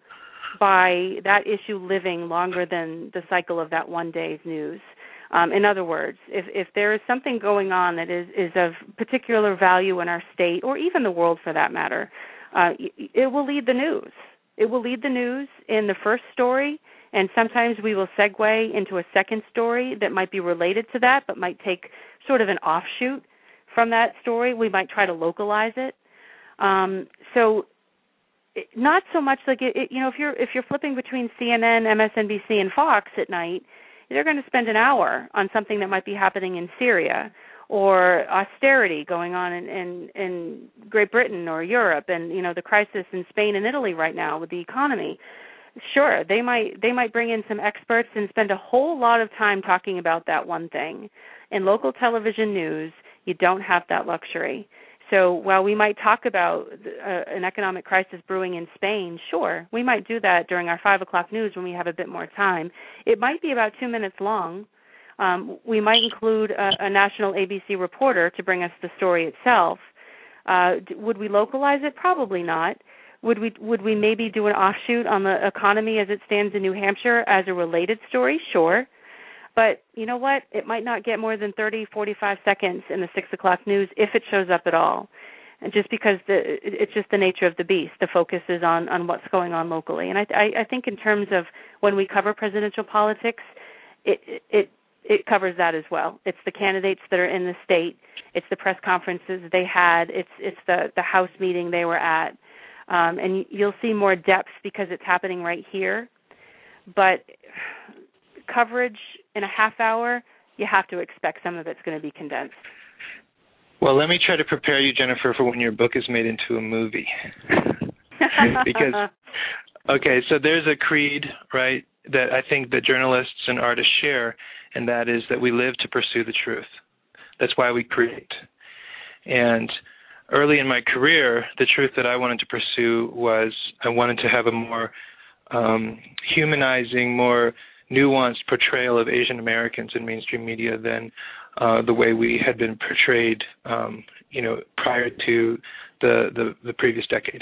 by that issue living longer than the cycle of that one day's news. Um, in other words, if, if there is something going on that is, is of particular value in our state, or even the world for that matter, uh, it will lead the news. It will lead the news in the first story, and sometimes we will segue into a second story that might be related to that, but might take sort of an offshoot from that story. We might try to localize it. Um, so, it, not so much like it, it, you know, if you're if you're flipping between C N N, M S N B C, and Fox at night, they're going to spend an hour on something that might be happening in Syria, or austerity going on in, in, in Great Britain or Europe, and you know the crisis in Spain and Italy right now with the economy. Sure, they might they might bring in some experts and spend a whole lot of time talking about that one thing. In local television news, you don't have that luxury. So while we might talk about uh, an economic crisis brewing in Spain, sure, we might do that during our five o'clock news when we have a bit more time. It might be about two minutes long. Um, we might include a, a national A B C reporter to bring us the story itself. Uh, would we localize it? Probably not. Would we would we maybe do an offshoot on the economy as it stands in New Hampshire as a related story? Sure. But you know what? It might not get more than thirty, forty-five seconds in the six o'clock news if it shows up at all. And just because the, it's just the nature of the beast, the focus is on, on what's going on locally. And I, I, I think in terms of when we cover presidential politics, it, it it covers that as well. It's the candidates that are in the state. It's the press conferences they had. It's it's the, the House meeting they were at. Um, and you'll see more depth because it's happening right here. But coverage in a half hour, you have to expect some of it's going to be condensed. Well, let me try to prepare you, Jennifer, for when your book is made into a movie. Because, okay, so there's a creed, right, that I think that journalists and artists share, and that is that we live to pursue the truth. That's why we create. And early in my career, the truth that I wanted to pursue was I wanted to have a more um, humanizing, more nuanced portrayal of Asian Americans in mainstream media than uh, the way we had been portrayed, um, you know, prior to the, the, the previous decade.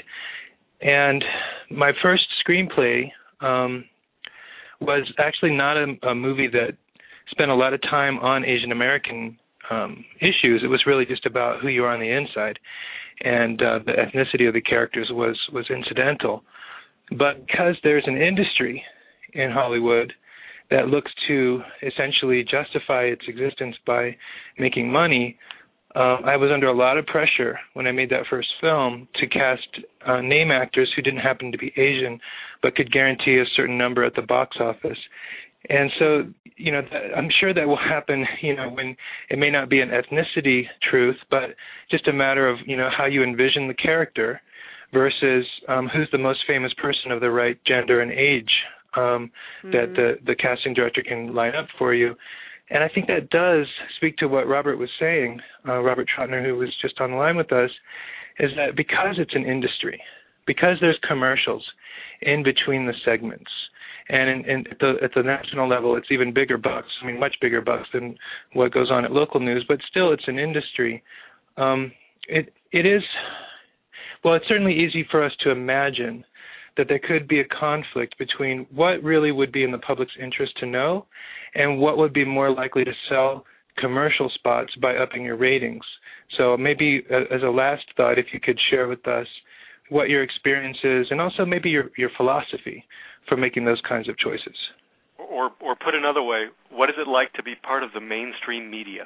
And my first screenplay um, was actually not a, a movie that spent a lot of time on Asian American um, issues. It was really just about who you are on the inside, and uh, the ethnicity of the characters was was incidental. But because there's an industry in Hollywood that looks to essentially justify its existence by making money, uh, I was under a lot of pressure when I made that first film to cast uh, name actors who didn't happen to be Asian but could guarantee a certain number at the box office. And so, you know, th- I'm sure that will happen, you know, when it may not be an ethnicity truth, but just a matter of, you know, how you envision the character versus um, who's the most famous person of the right gender and age um, mm-hmm. that the, the casting director can line up for you. And I think that does speak to what Robert was saying, uh, Robert Trotner, who was just on the line with us, is that because it's an industry, because there's commercials in between the segments, and in, in, at, the, at the national level, it's even bigger bucks, I mean, much bigger bucks than what goes on at local news, but still it's an industry. Um, it it is, well, it's certainly easy for us to imagine that there could be a conflict between what really would be in the public's interest to know and what would be more likely to sell commercial spots by upping your ratings. So maybe uh, as a last thought, if you could share with us what your experience is and also maybe your, your philosophy for making those kinds of choices. Or, or put another way, what is it like to be part of the mainstream media?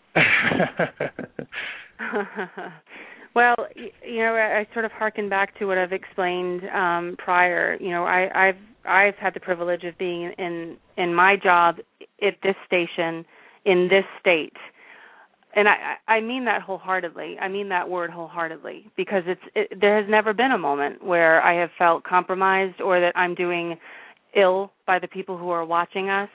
Well, you know, I sort of harken back to what I've explained um, prior. You know, I, I've I've had the privilege of being in in my job at this station in this state, and I, I mean that wholeheartedly. I mean that word wholeheartedly because it's it, there has never been a moment where I have felt compromised or that I'm doing ill by the people who are watching us.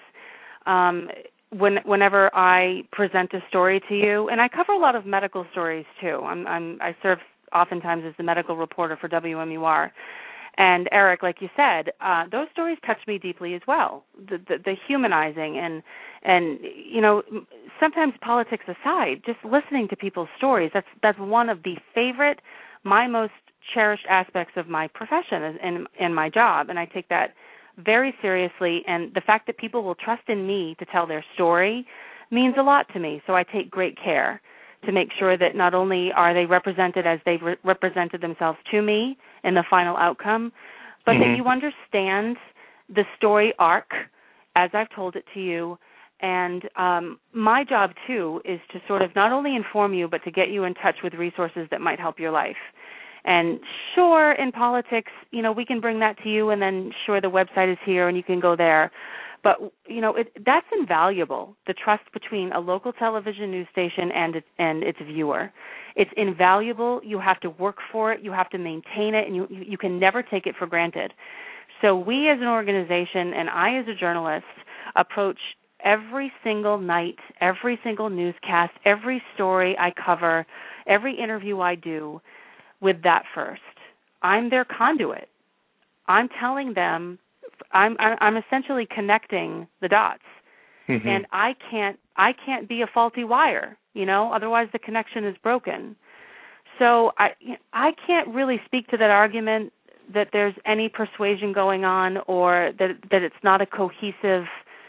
Um, When, whenever I present a story to you, and I cover a lot of medical stories too. I'm, I'm, I serve oftentimes as the medical reporter for W M U R. And Eric, like you said, uh, those stories touch me deeply as well. The, the, the humanizing and, and you know, sometimes politics aside, just listening to people's stories. That's that's one of the favorite, my most cherished aspects of my profession and, and my job, and I take that very seriously, and the fact that people will trust in me to tell their story means a lot to me. So I take great care to make sure that not only are they represented as they've re- represented themselves to me in the final outcome, but mm-hmm. that you understand the story arc as I've told it to you. And um, my job, too, is to sort of not only inform you, but to get you in touch with resources that might help your life. And sure, in politics, you know, we can bring that to you, and then sure, the website is here, and you can go there. But, you know, it, that's invaluable, the trust between a local television news station and it, and its viewer. It's invaluable. You have to work for it. You have to maintain it, and you, you can never take it for granted. So we as an organization and I as a journalist approach every single night, every single newscast, every story I cover, every interview I do, with that first. I'm their conduit. I'm telling them, I'm I'm essentially connecting the dots, mm-hmm. and I can't I can't be a faulty wire, you know. Otherwise, the connection is broken. So I I can't really speak to that argument that there's any persuasion going on, or that that it's not a cohesive,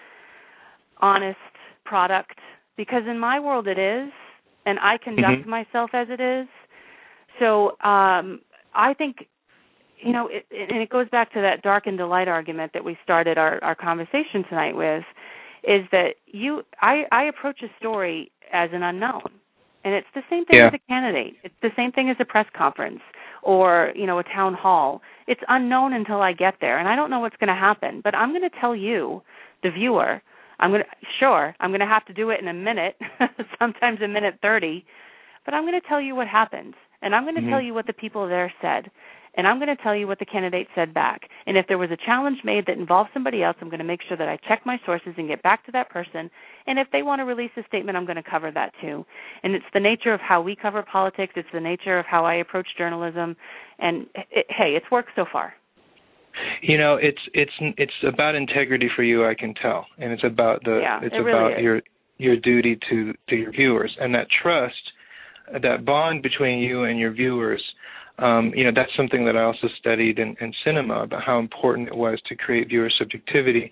honest product. Because in my world it is, and I conduct mm-hmm. myself as it is. So um, I think, you know, it, and it goes back to that dark and delight argument that we started our, our conversation tonight with, is that you, I, I approach a story as an unknown. And it's the same thing yeah. as a candidate. It's the same thing as a press conference or, you know, a town hall. It's unknown until I get there, and I don't know what's going to happen. But I'm going to tell you, the viewer, I'm going to, sure, I'm going to have to do it in a minute, sometimes a minute thirty, but I'm going to tell you what happens, and I'm going to mm-hmm. tell you what the people there said, and I'm going to tell you what the candidate said back. And if there was a challenge made that involved somebody else, I'm going to make sure that I check my sources and get back to that person. And if they want to release a statement, I'm going to cover that too. And it's the nature of how we cover politics. It's the nature of how I approach journalism. And it, hey, it's worked so far. You know, it's it's it's about integrity for you, I can tell, and it's about the yeah, it's it about really your your duty to to your viewers, and that trust, that bond between you and your viewers. Um, you know, that's something that I also studied in, in cinema, about how important it was to create viewer subjectivity.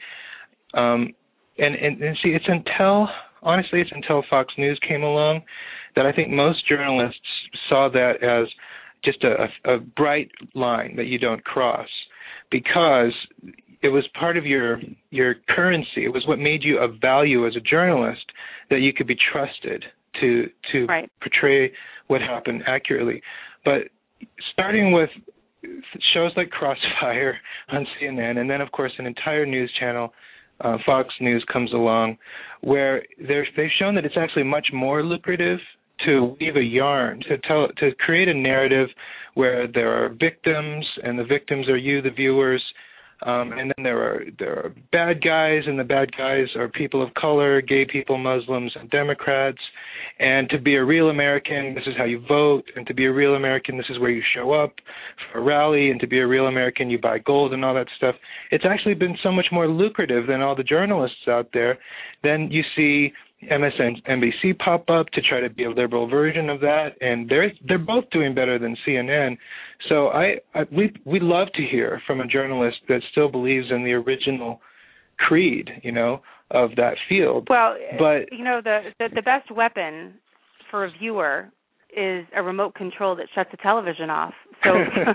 Um, and, and, and see, it's until, honestly, it's until Fox News came along that I think most journalists saw that as just a, a, a bright line that you don't cross, because it was part of your your currency. It was what made you of value as a journalist, that you could be trusted to to right. portray what happened accurately. But starting with shows like Crossfire on C N N, and then, of course, an entire news channel, uh, Fox News, comes along, where they've shown that it's actually much more lucrative to weave a yarn, to tell, to create a narrative where there are victims, and the victims are you, the viewers, um, and then there are there are bad guys, and the bad guys are people of color, gay people, Muslims, and Democrats. And to be a real American, this is how you vote. And to be a real American, this is where you show up for a rally. And to be a real American, you buy gold and all that stuff. It's actually been so much more lucrative than all the journalists out there. Then you see M S N B C pop up to try to be a liberal version of that, and they're they're both doing better than C N N. So I, I we we love to hear from a journalist that still believes in the original creed, you know, of that field. Well, but you know, the, the the best weapon for a viewer is a remote control that shuts the television off. So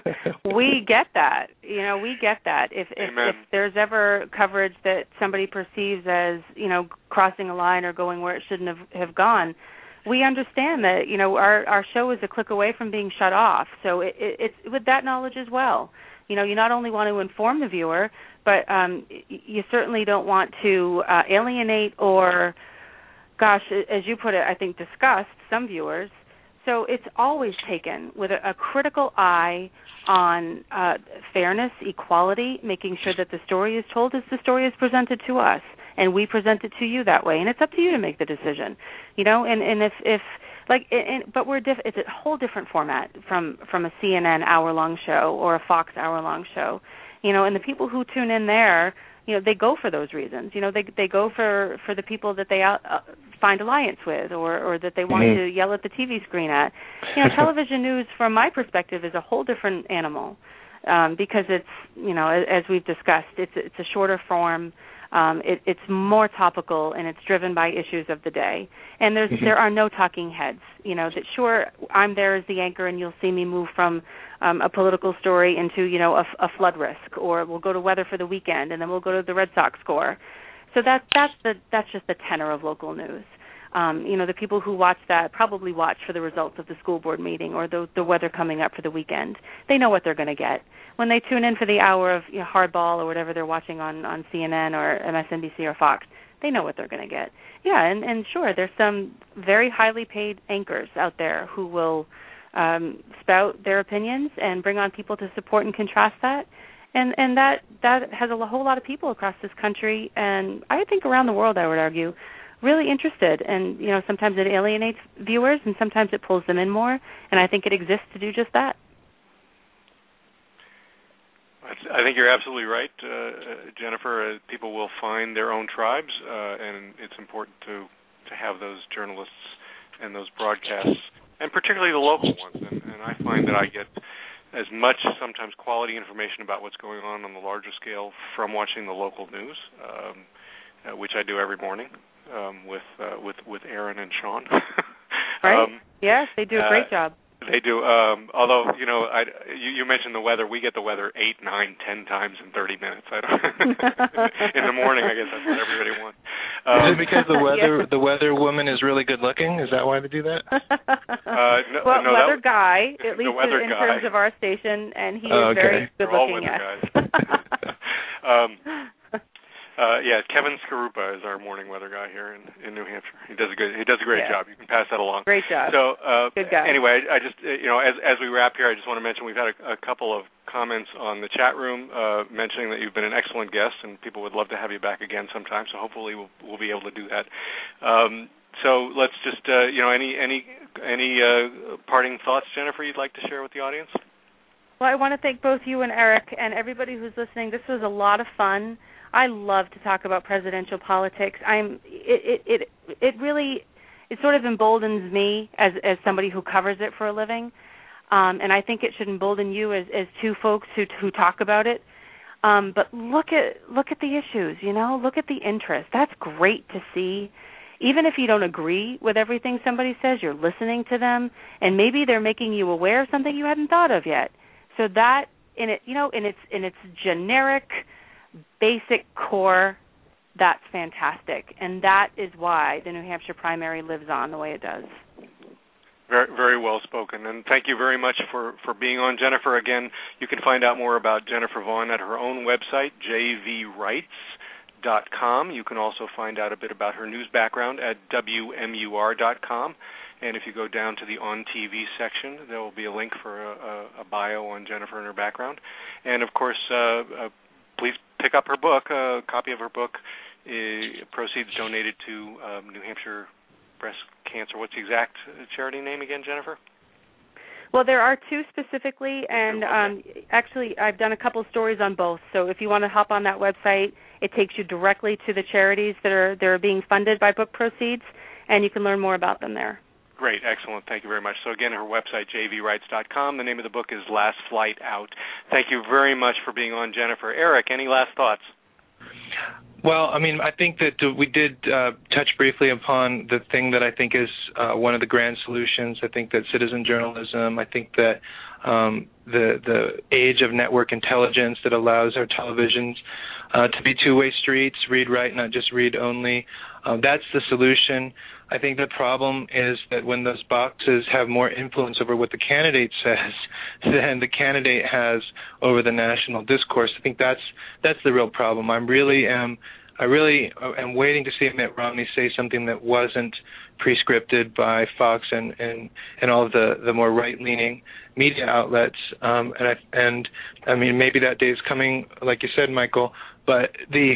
we get that. You know, we get that. If if, if there's ever coverage that somebody perceives as, you know, crossing a line or going where it shouldn't have, have gone, we understand that, you know, our, our show is a click away from being shut off. So it, it, it's with that knowledge as well. You know, you not only want to inform the viewer, but um, you certainly don't want to uh, alienate or, gosh, as you put it, I think disgust some viewers. So it's always taken with a, a critical eye on uh, fairness, equality, making sure that the story is told as the story is presented to us, and we present it to you that way. And it's up to you to make the decision, you know. And, and if, if like, and, but we're diff- it's a whole different format from from a C N N hour-long show or a Fox hour-long show, you know. And the people who tune in there, you know, they go for those reasons. You know, they they go for, for the people that they out, uh, find alliance with, or, or that they want mm-hmm. to yell at the T V screen at. You know, television news, from my perspective, is a whole different animal um, because it's, you know, as, as we've discussed, it's it's a shorter form. Um, it, it's more topical, and it's driven by issues of the day. And there's mm-hmm. there are no talking heads. You know, that sure, I'm there as the anchor, and you'll see me move from um, a political story into, you know, a, a flood risk, or we'll go to weather for the weekend, and then we'll go to the Red Sox score. So that that's the that's just the tenor of local news. Um, you know, the people who watch that probably watch for the results of the school board meeting or the, the weather coming up for the weekend. They know what they're going to get. When they tune in for the hour of, you know, hardball or whatever they're watching on, on C N N or M S N B C or Fox, they know what they're going to get. Yeah, and, and sure, there's some very highly paid anchors out there who will um, spout their opinions and bring on people to support and contrast that. And and that, that has a whole lot of people across this country, and I think around the world, I would argue, really interested. And, you know, sometimes it alienates viewers and sometimes it pulls them in more, and I think it exists to do just that. I think you're absolutely right, uh, Jennifer. Uh, people will find their own tribes, uh, and it's important to, to have those journalists and those broadcasts, and particularly the local ones. And, and I find that I get as much sometimes quality information about what's going on on the larger scale from watching the local news, um, uh, which I do every morning um, with uh, with with Aaron and Sean. Right. um, yes, they do a great uh, job. They do. Um, although, you know, I, you, you mentioned the weather. We get the weather eight, nine, ten times in thirty minutes. I don't. In the morning, I guess that's what everybody wants. Um, is it because the weather yeah. the weather woman is really good looking? Is that why they do that? Uh, no, well, no, weather that, guy, at least weather in, in guy. terms of our station, and he oh, is very okay. good They're all looking. weather Yes. guys. um, Uh, yeah, Kevin Skarupa is our morning weather guy here in, in New Hampshire. He does a good, he does a great yeah. job. You can pass that along. Great job. So, uh, good guy. Anyway, I just, uh, you know, as as we wrap here, I just want to mention we've had a, a couple of comments on the chat room uh, mentioning that you've been an excellent guest, and people would love to have you back again sometime. So hopefully we'll we'll be able to do that. Um, so let's just, uh, you know, any any any uh, parting thoughts, Jennifer, you'd like to share with the audience? Well, I want to thank both you and Eric and everybody who's listening. This was a lot of fun. I love to talk about presidential politics. I'm it it it, it really it sort of emboldens me as as somebody who covers it for a living, um, and I think it should embolden you as as two folks who who talk about it. Um, but look at look at the issues, you know, look at the interest. That's great to see. Even if you don't agree with everything somebody says, you're listening to them, and maybe they're making you aware of something you hadn't thought of yet. So that in it, you know, in its in its generic, basic core, that's fantastic, and that is why the New Hampshire primary lives on the way it does. Very, very well spoken, and thank you very much for, for being on, Jennifer. Again, you can find out more about Jennifer Vaughn at her own website, j v rights dot com. You can also find out a bit about her news background at w m u r dot com. And if you go down to the On T V section, there will be a link for a, a, a bio on Jennifer and her background. And, of course, uh, uh, please pick up her book, a copy of her book, uh, proceeds donated to um, New Hampshire Breast Cancer. What's the exact charity name again, Jennifer? Well, there are two specifically, and um, actually I've done a couple stories on both. So if you want to hop on that website, it takes you directly to the charities that are, that are being funded by book proceeds, and you can learn more about them there. Great, excellent. Thank you very much. So again, her website, j v rights dot com. The name of the book is Last Flight Out. Thank you very much for being on, Jennifer. Eric, any last thoughts? Well, I mean, I think that we did uh, touch briefly upon the thing that I think is uh, one of the grand solutions. I think that citizen journalism, I think that um, the the age of network intelligence that allows our televisions uh, to be two-way streets, read, write, not just read only, uh, that's the solution. I think the problem is that when those boxes have more influence over what the candidate says than the candidate has over the national discourse, I think that's that's the real problem. I'm really am I really am waiting to see Mitt Romney say something that wasn't prescripted by Fox and and, and all of the, the more right-leaning media outlets. Um, and I and I mean maybe that day is coming, like you said, Michael. But the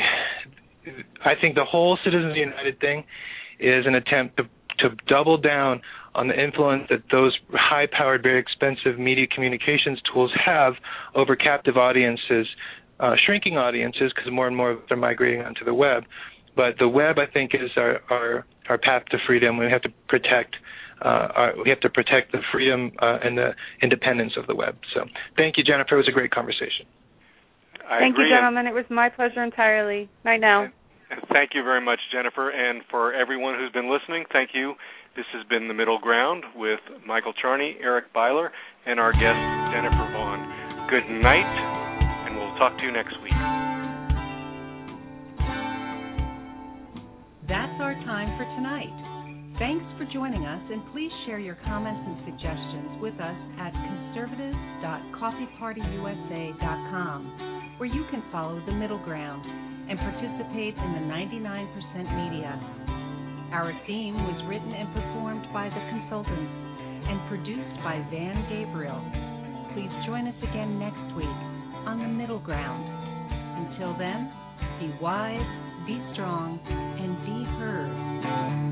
I think the whole Citizens United thing is an attempt to to double down on the influence that those high-powered, very expensive media communications tools have over captive audiences, uh, shrinking audiences, because more and more are migrating onto the web. But the web, I think, is our our, our path to freedom. We have to protect uh, our, we have to protect the freedom uh, and the independence of the web. So, thank you, Jennifer. It was a great conversation. I Thank agree. you, gentlemen. It was my pleasure entirely. Night now. Thank you very much, Jennifer. And for everyone who's been listening, thank you. This has been The Middle Ground with Michael Charney, Eric Byler, and our guest, Jennifer Vaughn. Good night, and we'll talk to you next week. That's our time for tonight. Thanks for joining us, and please share your comments and suggestions with us at conservatives dot coffee party u s a dot com, where you can follow The Middle Ground and participate in the ninety-nine percent media. Our theme was written and performed by The Consultants and produced by Van Gabriel. Please join us again next week on The Middle Ground. Until then, be wise, be strong, and be heard.